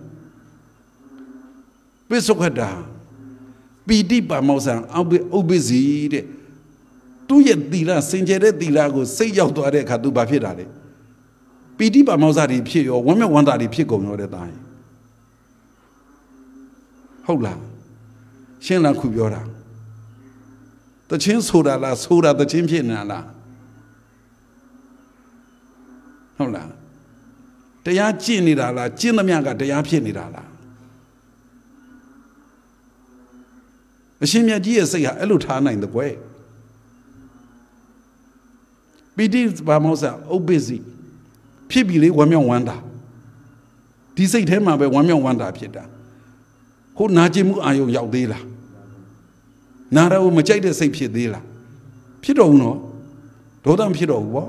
ပိဿခတာပီတိပါမောဇံဥပ္ပဇီတဲ့သူတူရဲ့သီလစင်ကြယ်တဲ့သီလကိုစိတ်ရောက်သွားတဲ့အခါသူဘာဖြစ်တာလဲပီတိပါမောဇ္ဇတွေဖြစ်ရောဝမ်းမြောက်ဝမ်းသာတွေဖြစ်ကုန်ရောတဲ့သားရင်ဟုတ်လားရှင်းလားခုပြောတာတချင်းဆိုတာလားဆိုတာတချင်းဖြစ်နေတာလားဟုတ်လားတရားကျင့်နေတာလားကျင့်သမျှကတရားဖြစ်နေတာလားအရှင်မြတ်ကြီးရဲ့စိတ်ဟာအဲ့လိုထားနိုင်တဲ့ကွယ်ပီတိပါမောဇ္ဇဥပ္ပစ္စည်းဖြစ်ပြီလေဝမ်းမြောက်ဝမ်းသာဒီစိတ်ထဲမှာပဲဝမ်းမြောက်ဝမ်းသာဖြစ်တာဟိုနာကျင်မှုအာယုံရောက်သေးလားနာရကိုမကြိုက်တဲ့စိတ်ဖြစ်သေးလားဖြစ်တော့ဘူးနော်ဒေါသမဖြစ်တော့ဘူးပေါ့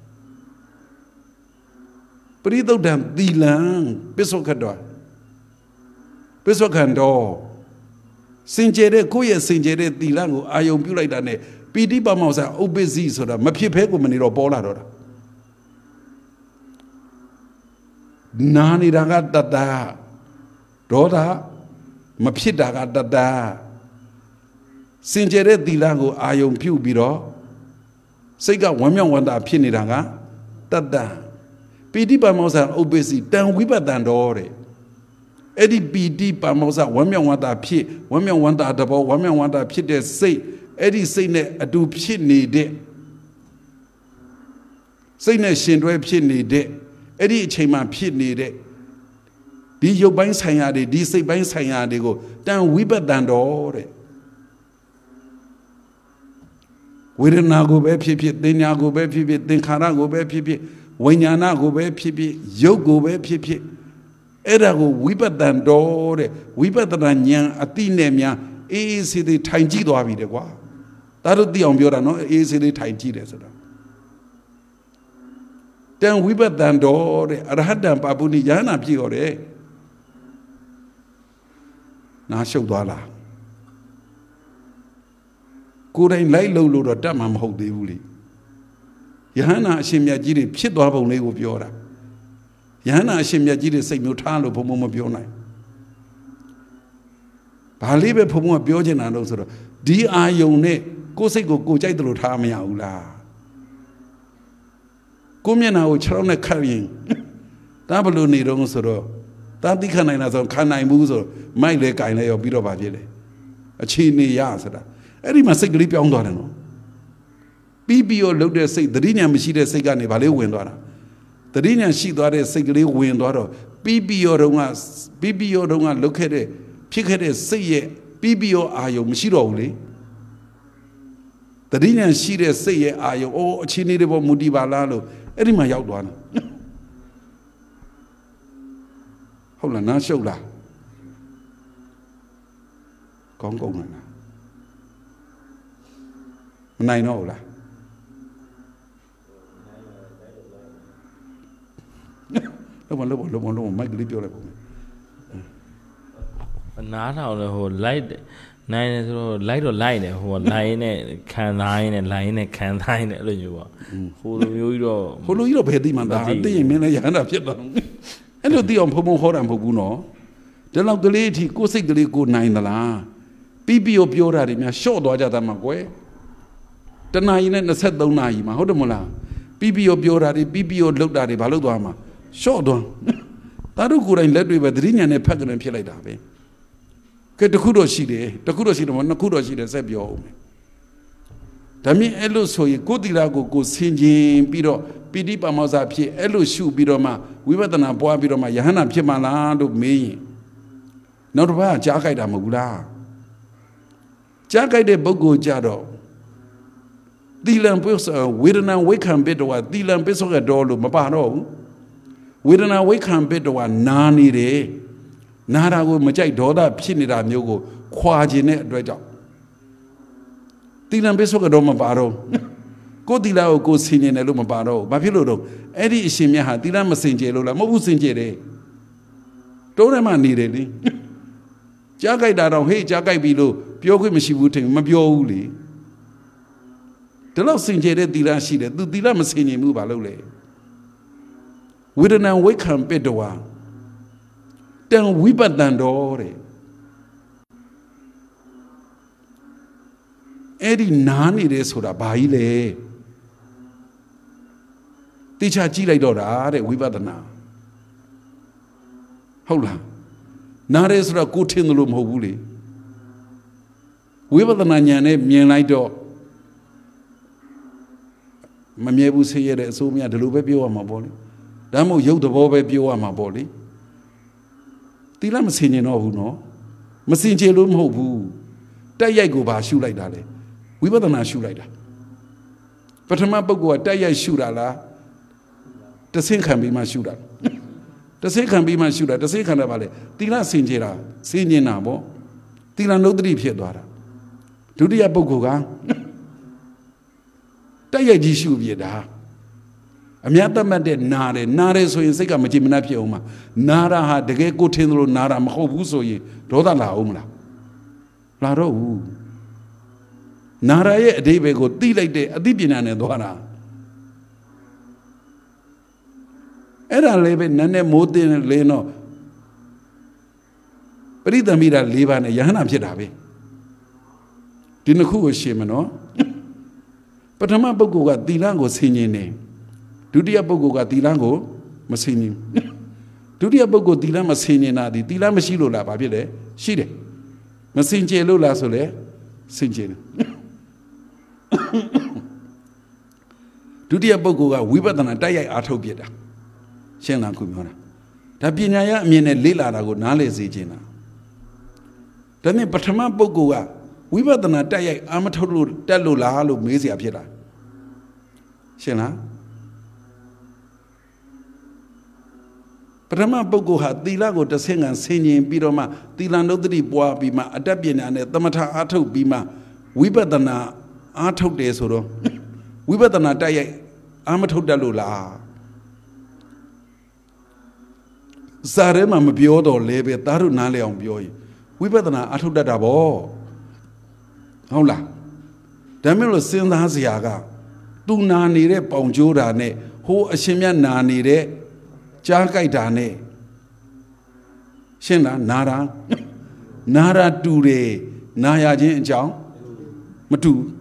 ပရိသုဒ္ဓံသီလံပစ္စုခတ်တော်ပစ္စုခန္တောစင်ကြယ်တဲ့ကိုယ့်ရဲ့စင်ကြယ်တဲ့သီလကိုအာယုံပြုလိုက်တာနဲ့ပီတိပါမောဇ္ဇဥပ္ပစ္စည်းဆိုတာမဖြစ်ဖဲကိုမနေတော့ပေါ်လာတော့တာနာနေတာကတတဒေါသမဖြစ်တာကတတစင်ကြယ်တဲ့သီလကိုအာယုံပြုပြီးတော့စိတ်ကဝမ်းမြောက်ဝမ်းသာဖြစ်နေတာကတတပီတိပါမောဇ္ဇဥပ္ပစ္စည်းတံဝိပတ္တံတော်တဲ့အဲ့ဒီပီတိပါမောဇ္ဇဝမ်းမြောက်ဝမ်းသာဖြစ်ဝမ်းမြောက်ဝမ်းသာတဘောဝမ်းမြောက်ဝမ်းသာဖြစ်တဲ့စိတ်အဲ့ဒီစိတ်နဲ့အတူဖြစ်နေတဲ့စိတ်နဲ့ရှင်တွဲဖြစ်နေတဲ့အဲ့ဒီအချိန်မှဖြစ်နေတဲ့ဒီရုပ်ပိုင်းဆိုင်ရာတွေဒီစိတ်ပိုင်းဆိုင်ရာတွေကိုတန်ဝိပတ္တံတော်တဲ့ဝေဒနာကိုပဲဖြစ်ဖြစ်သင်ညာကိုပဲဖြစ်ဖြစ်သင်္ခါရကိုပဲဖြစ်ဖြစ်ဝိညာဏကိုပဲဖြစ်ဖြစ်ရုပ်ကိုပဲဖြစ်ဖြစ်အဲ့ဒါကိုဝိပတ္တံတော်တဲ့ဝိပဿနာဉာဏ်အတိနဲ့များအေးအေးဆေးဆေးထိုင်ကြည့်သွားပြီတဲ့ကွာဒါတို့သိအောင်ပြောတာနော်အေးဆေးလေးထိုင်ကြည့်တယ်ဆိုတာတန်ဝိပတ္တံတော်တဲ့အရဟတံပါပုဏ္ဏယန္နာပြည့်ရောတဲ့နားရှုပ်သွားလားကိုယ်တိုင်လိုက်လို့လို့တော့တတ်မှာမဟုတ်သေးဘူးလေယဟန္နာအရှင်မြတ်ကြီးတွေဖြစ်သွားပုံလေးကိုပြောတာယဟန္နာအရှင်မြတ်ကြီးတွေစိတ်မျိုးထားလို့ဘုံဘုံမပြောနိုင်ဘာလေးပဲဘုံဘုံကပြောချင်တာလို့ဆိုတော့ဒီအာယုံနဲ့ကိုယ်စိတ်ကိုကိုယ်ကြိုက်တယ်လို့ထားမရဘူးလားကိုမျက်နှာကိုခြေထောက်နဲ့ခတ်ရင်ဒါဘလို့နေတော့ဆိုတော့တာတိခနိုင်လားဆိုခံနိုင်ဘူးဆိုတော့မိုက်လဲကင်လဲရောပြီးတော့ဗာဖြစ်လေအခြေအနေရဆိုတာအဲ့ဒီမှာစိတ်ကလေးပြောင်းသွားတယ်နော်ပြီးပြီးတော့လှုပ်တဲ့စိတ်သတိဉာဏ်မရှိတဲ့စိတ်ကနေဗာလေးဝင်သွားတာသတိဉာဏ်ရှိသွားတဲ့စိတ်ကလေးဝင်သွားတော့ပြီးပြီးတော့ကပြီးပြီးတော့ကလှုပ်ခဲ့တဲ့ဖြစ်ခဲ့တဲ့စိတ်ရဲ့ပြီးပြီးတော့အာယုံမရှိတော့ဘူးလေသတိဉာဏ်ရှိတဲ့စိတ်ရဲ့အာယုံအိုးအခြေအနေတွေပေါ်မူတည်ပါလားလို့အဲ့ဒီမှာရောက်သွားတာဟုတ်လားနားရှုပ်လားကောင်းကောင်းလားမနိုင်တော့ဘူးလားလောဘလောဘလောဘလောဘမိုက်ကလေးပြောလိုက်ပါဦးနားထောင်လို့ဟို light နိုင်တယ်ဆိုတော့ light တော့ light တယ်ဟို line နဲ့ခံစားရင်းနဲ့ line နဲ့ခံစားရင်းနဲ့အဲ့လိုမျိုးပေါ့ဟိုလိုမျိုးကြီးတော့ဟိုလိုကြီးတော့ဘယ်သိမှန်းသာသိရင်မင်းလည်းရဟန္တာဖြစ်တော့အဲ့လိုသိအောင်ဖုံဖုံဟောတာမဟုတ်ဘူးနော်ဒီလောက်ကလေးအထိကိုယ်စိတ်ကလေးကိုနိုင်သလားပြီးပြီးတော့ပြောတာတွေများရှော့သွားကြတာမှာကွယ်တနာရီနဲ့နှစ်သုံးနာရီမှာဟုတ်တယ်မလားပြီးပြီးတော့ပြောတာတွေပြီးပြီးတော့လှုပ်တာတွေဘာလို့သွားမှာရှော့သွားဒါတို့ကိုယ်တိုင်လက်တွေ့ပဲသတိဉာဏ်နဲ့ဖတ်ကြတယ်ဖြစ်လိုက်တာပဲကဲတခုတော့ရှိတယ်တခုတော့ရှိတယ်မနှစ်ခုတော့ရှိတယ်ဆက်ပြောအောင်ဒါမြင်အဲ့လိုဆိုရင်ကိုယ်တိလာကိုကိုဆင်ခြင်ပြီးတော့ပီတိပါမောဇ္ဇဖြစ်အဲ့လိုရှုပြီးတော့မှဝိပဿနာပွားပြီးတော့မှယဟန္တာဖြစ်မှလားလို့မေးရင်နောက်တစ်ပတ်ကြားကြိုက်တာမဟုတ်ဘူးလားကြားကြိုက်တဲ့ပုဂ္ဂိုလ်ကြတော့သီလံပိဿဝေဒနာဝိခံပိတဝသီလံပိဿကတော်လို့မပါတော့ဘူးဝေဒနာဝိခံပိတဝနာနေတယ်နာတာကိုမကြိုက်ဒေါသဖြစ်နေတာမျိုးကိုခွာခြင်းတဲ့အတွက်ကြောင့်သီလံပိဿကတော်မပါတော့ကိုသီလကိုကိုဆင်ခြင်တယ်လို့မပါတော့ဘူးဘာဖြစ်လို့တော့အဲ့ဒီအရှင်မြတ်ဟာသီလမဆင်ခြင်လို့လားမဟုတ်ဘူးဆင်ခြင်တယ်တိုးထဲမှာနေတယ်လေကြားကြိုက်တာတော့ဟေးကြားကြိုက်ပြီလို့ပြောခွင့်မရှိဘူးထင်မပြောဘူးလေဒီလောက်ဆင်ခြင်တဲ့သီလရှိတယ်သူသီလမဆင်ခြင်ဘူးဘာလို့လဲဝေဒနာဝိခံပိတဝါတံဝိပတ္တံတော်တဲ့ Eddie Nani de Soda Baile Teacher Gila Dora, Wibadana. Hola Nares ra Kutin the Lum Hobuli Wibadana Yane, Mianaido Mamiebu say it as Sumia de Lubebio on my body. Damo Yoda Bobe Bio on my body. Tilam singing no who no. Massinje Lum Hobu. Dayago ba shoe like that. We were not shoe like that. But a map go a Daya shoot ala. The same can be my shooter. The same can be my shooter. The same kind of valley. Tila Sinjera, singing nabo. Tila no drip here, Dora. To the Abogoga. Daya Jishu Vieda. A miata made Nare, Nare so in Sega Majimanapioma. Nara had the gay good tinro Nara Mahobusoye, Roda la Umla. Laro Nara ye a day go, delay de a dibinan and Dora. Era leve nane modin leno. But either Mira Liva and Yana Pietabe. Didn't who was shimano? But a mabogo got Dilango singing name. Do the abogo got Dilango, Massini. Do the abogo Dila Massini Nadi, Dila Machilo la Babile, she did. Massinje Lula Sole, Sinjin. Do the abogo got weaver than a dia atobieta. Shenlan Kumona. Tabinaya mean a lila go nale zigina. Then the Patama Bogoa, weaver than a dia amatolu, Dalula Halu, Mizia Pieta. Shena Patama Bogo had Dilago to sing and singing Biroma, Dilano de Bois Bima, Adabian and Tamata Ato Bima, weaver than a Ato de Soro, weaver than a dia amato Dalula. Sarema Mabiodo lebe Daru Nale on Bioi. We better not Ato Dadabo. Hola. Damilo Sin Haziaga. Do nani re Bonjura ne, who a Shimia nani re, Jakai dane. Shena Nara Nara Dure, Naya Jin Jao Matu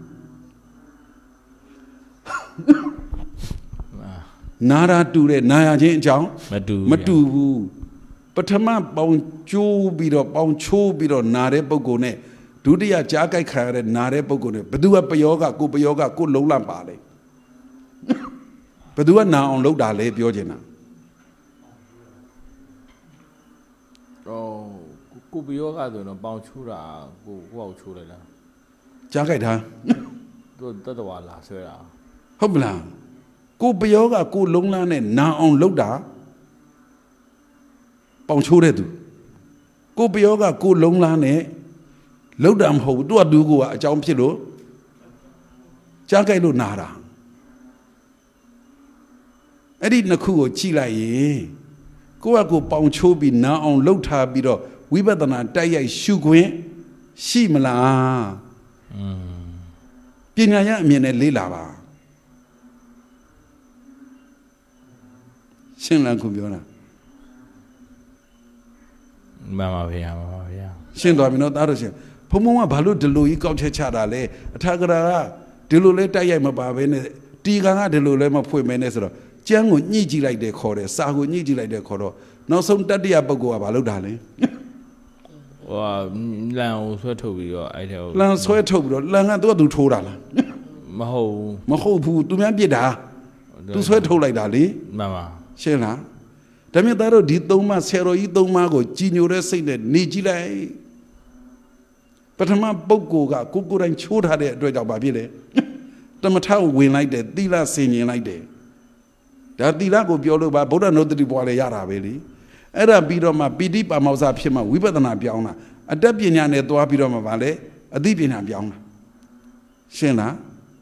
Nara Dure, Naya Jin Jao Matu Matu Patama Bon Chu Bido, Bon Chu Bido, Nare Bogone, Dudia Jakai Kare, Nare Bogone, Padua Payoga, Kupayoga, Good Lola Bale. Padua now on Lodale, Biogena. Oh, Kubioga, no bound chura, go wow chura. Jakaita. That's the one last year. Hobla. Kupayoga, good Longlan, now on Loda. Bonchuredu. Kupayoga, good Longlan, Lodam ho, do a dugo, a jumpilo. Jakailu Nara. I didn't know Chila ye. Go a go pound chobi now on low tabido. We better not die sugar. Shimala. Pinaya mean a lila. Shinlan Kubiona. Mamma Via, Mamma Via. Shindomino Darosha. Pomoma Balu de Louis Gauchachadale, a Tagara, Delule Tayama Babene, Tigana de Lulema Puemenesro. Jango Niji like they call it, Sahu Niji like they call it. No, some daddy abago about darling. Well, now, sweat over your idea. Lan sweat over, Langa do Tora. Maho, Maho, do me da. Do sweat like darling. Mamma. Shella. Damidaro did Doma, Sero, Idomago, Gino saying that Niji like. But a man Bogoga, Kukur and Chur had a dread of Babile. The Matau win like that, Dila singing like that. That Dilago Bioloba, Boda no the Bola Yara, really. Era Bidoma, Bidip, a Mausa Pima, we better not Biona, a Debian at Doabidoma Valley, a Dibina Biona. Shena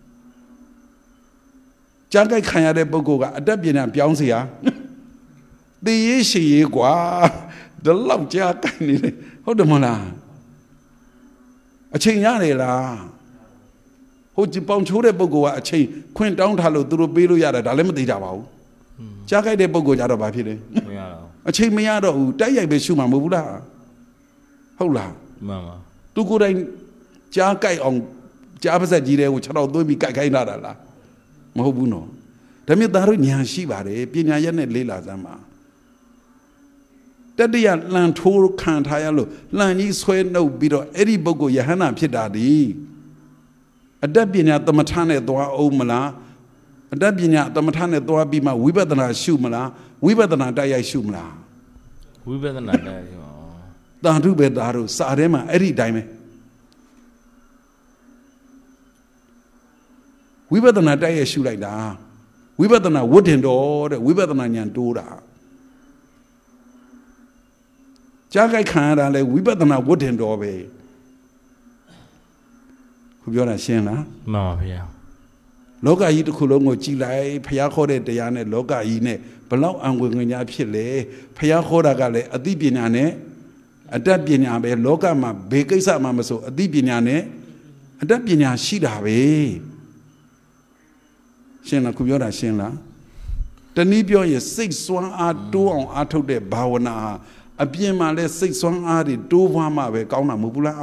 Jaga Kayade Bogoga, a Debian Bionsia. The Ishi Gua, the love jack, hold the mona. A chain yanela. Hold the pound chure Bogoa, a chain, quint down Halo, Duru Bilu Yada, Lemati Davao. Jagai de Bogo Yada Bapide. A chain Miado, who die be Shuma Mubula. Hola. Mamma. Tu good Jagai on ကြားပါစက်ကြီးတဲ့ကိုခြေတော်သွင်းပြီးကြိုက်ခိုင်းတာလားမဟုတ်ဘူးနော်ဒါမြတ်သားတို့ညာရှိပါတယ်ပညာရက်နဲ့လေးလာစမ်းပါတတိယလန်ထိုးခံထားရလို့လန်ကြီးဆွဲနှုတ်ပြီးတော့အဲ့ဒီပုဂ္ဂိုလ်ယဟန္တာဖြစ်တာဒီအတတ်ပညာသမထနဲ့သွားအောင်မလားအတတ်ပညာသမထနဲ့သွားပြီးမှဝိပဿနာရှုမလားဝိပဿနာတိုက်ရိုက်ရှုမလားဝိပဿနာတိုက်ရိုက်တာဓုပဲသားတို့စာထဲမှာအဲ့ဒီတိုင်းပဲဝိပဿနာတိုက်ရိုက်ရှုလိုက်တာဝိပဿနာဝတ်တင်တော်တဲ့ဝိပဿနာဉာဏ်တိုးတာကြားကြိုက်ခံရတာလဲဝိပဿနာဝတ်တင်တော်ပဲခုပြောတာရှင်းလားမှန်ပါဗျာလောကကြီးတစ်ခုလုံးကိုကြည်လိုက်ဖျားခေါ်တဲ့တရားနဲ့လောကကြီးနဲ့ဘလောက်အံဝင်ငညာဖြစ်လဲဖျားခေါ်တာကလည်းအသိပညာနဲ့အတတ်ပညာပဲလောကမှာဘေကိစ္စမှမဆိုအသိပညာနဲ့အတတ်ပညာရှိတာပဲရှင်းလားခုပြောတာရှင်းလားတနည်းပြောရင်စိတ်စွမ်းအားတိုးအောင်အားထုတ်တဲ့ဘာဝနာဟာအပြင်မှာလဲစိတ်စွမ်းအားတွေတိုးပွားမှပဲကောင်းတာမဟုတ်ဘူးလား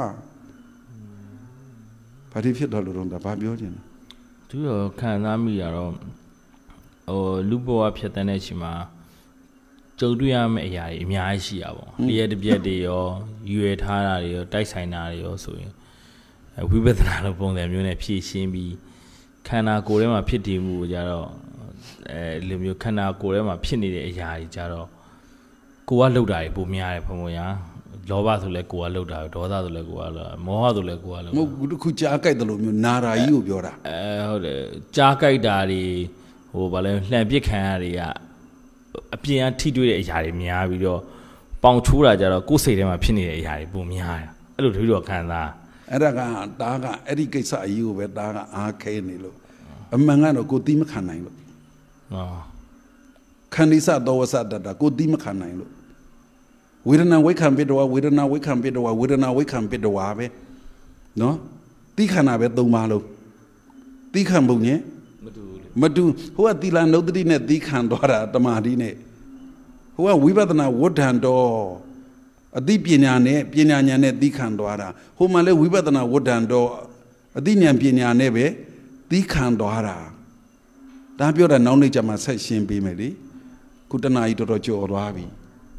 ဘာတွေဖြစ်တော့လို့တော့ဘာပြောချင်လဲသူရောခံစားမိရတော့ဟိုလူဘဝဖြစ်တဲ့အချိန်မှာကြုံတွေ့ရမယ့်အရာတွေအများကြီးရှိရပါဘောလျက်တစ်ပြက်တွေရောရွယ်ထားတာတွေရောတိုက်ဆိုင်တာတွေရောဆိုရင်ဝိပဿနာလိုပုံစံမျိုးနဲ့ဖြည့်ရှင်းပြီးခန္ဓာကိုယ်ထဲမှာဖြစ်တည်မှုကိုကြတော့အဲလိုမျိုးခန္ဓာကိုယ်ထဲမှာဖြစ်နေတဲ့အရာတွေကြတော့ကိုကလှုပ်တာတွေပုံများတယ်ဘုံဘုံရာလောဘဆိုလဲကိုကလှုပ်တာဒေါသဆိုလဲကိုကလှုပ်မောဟဆိုလဲကိုကလှုပ်မဟုတ်တစ်ခုကြားကြိုက်တယ်လို့မျိုးနာရာကြီးကိုပြောတာအဲဟုတ်တယ်ကြားကြိုက်တာတွေဟိုဗာလဲလှန်ပစ်ခံရတွေကအပြင်အထိတွေ့တဲ့အရာတွေများပြီးတော့ပေါင်ချိုးတာကြတော့ကိုယ်စိတ်ထဲမှာဖြစ်နေတဲ့အရာတွေပုံများတယ်အဲ့လိုတပြီးတော့ခံစားအဲ့ဒါကတားကအဲ့ဒီကိစ္စအကြီးကိုပဲတားကအားခဲနေလို့အမှန်ကတော့ကိုယ်တီးမခံနိုင်လို့ဟောခန္ဒီစသောဝစတတကိုယ်တီးမခံနိုင်လို့ဝေဒနာဝိခံပိတဝဝေဒနာဝိခံပိတဝဝေဒနာဝိခံပိတဝပဲနော်တီးခန္ဓာပဲသုံးပါလို့တီးခံပုံညင်မတူဘူးမတူဟိုကသီလနုဒ္ဒတိနဲ့တီးခံသွားတာတမာတိနဲ့ဟိုကဝိပဿနာဝဋ္ဌံတော်အသိပညာနဲ့ပညာဉာဏ်နဲ့တီးခံသွားတာဟိုမှာလဲဝိပဿနာဝဋ္ဌံတော်အသိဉာဏ်ပညာနဲ့ပဲတီးခံသွားတာဒါပြောတာနောက်နေ့ကျမှဆက်ရှင်းပေးမယ်လေခုတနာကြီးတော်တော်ကြော်သွားပြီ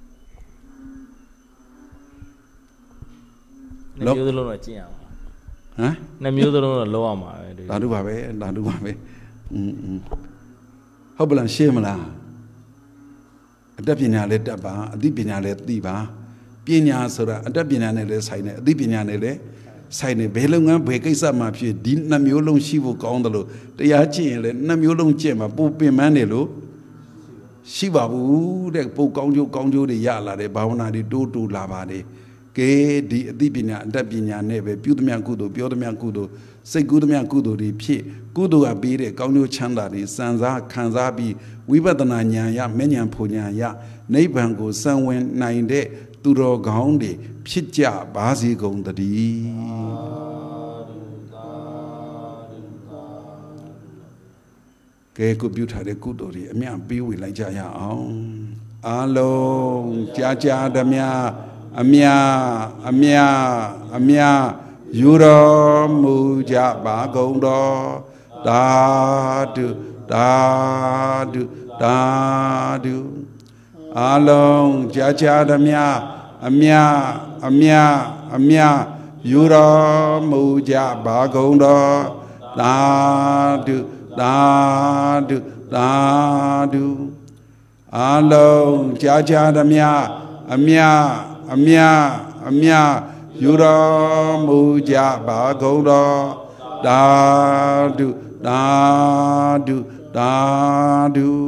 နှစ်မျိုးသလုံးတော့ကျင့်ရမှာဟမ်နှစ်မျိုးသလုံးတော့လောရမှာပဲဒါတို့ပါပဲဒါတို့ပါပဲอืมอืมဟုတ်ပလားရှင်းမလားအတတ်ပညာလည်းတတ်ပါအသိပညာလည်းသိပါပညာဆိုတာအတတ်ပညာနဲ့လည်းဆိုင်တယ်အသိပညာနဲ့လည်းဆိုင်တယ်ဘယ်လုပ်ငန်းဘယ်ကိစ္စမှဖြစ်ဒီနှစ်မျိုးလုံးရှိဖို့ကောင်းတယ်လို့တရားကျင့်ရင်လည်းနှစ်မျိုးလုံးကျင့်မှာပိုပင်ပန်းတယ်လို့ရှိပါဘူးတဲ့ပိုကောင်းကျိုးကောင်းကျိုးတွေရလာတယ်ဘာဝနာတွေတိုးတိုးလာပါတယ်ကဲဒီအသိပညာအတတ်ပညာနဲ့ပဲပြုသမျှကုသိုလ်ပြောသမျှကုသိုလ်စိတ်ကူးသမျှကုသိုလ်တွေဖြစ်ကုသိုလ်ကပေးတဲ့ကောင်းကျိုးချမ်းသာတွေစံစားခံစားပြီးဝိပဿနာဉာဏ်ရမဉဏ်ဖွဉာဏ်ရနိဗ္ဗာန်ကိုစံဝင်နိုင်တဲ့သူတော်ကောင်းတွေဖြစ်ကြပါစေကုန်သတည်းကဲကိုပြုထားတဲ့ကုသိုလ်တွေအမြတ်ပေးဝေလိုက်ကြရအောင်အားလုံးကြားကြားသမျှအမြအမြအမြယူတော်မူကြပါကုန်တော်သာဓုသာဓုသာဓုအလုံးကြားကြားသမျှအမြအမြအမြယူတော်မူကြပါကုန်တော်သာဓုသာဓုသာဓုအလုံးကြားကြားသမျှအမြအမြအမြယူတော်မူကြပါကုန်တော်သာဓုသာဓုသာဓု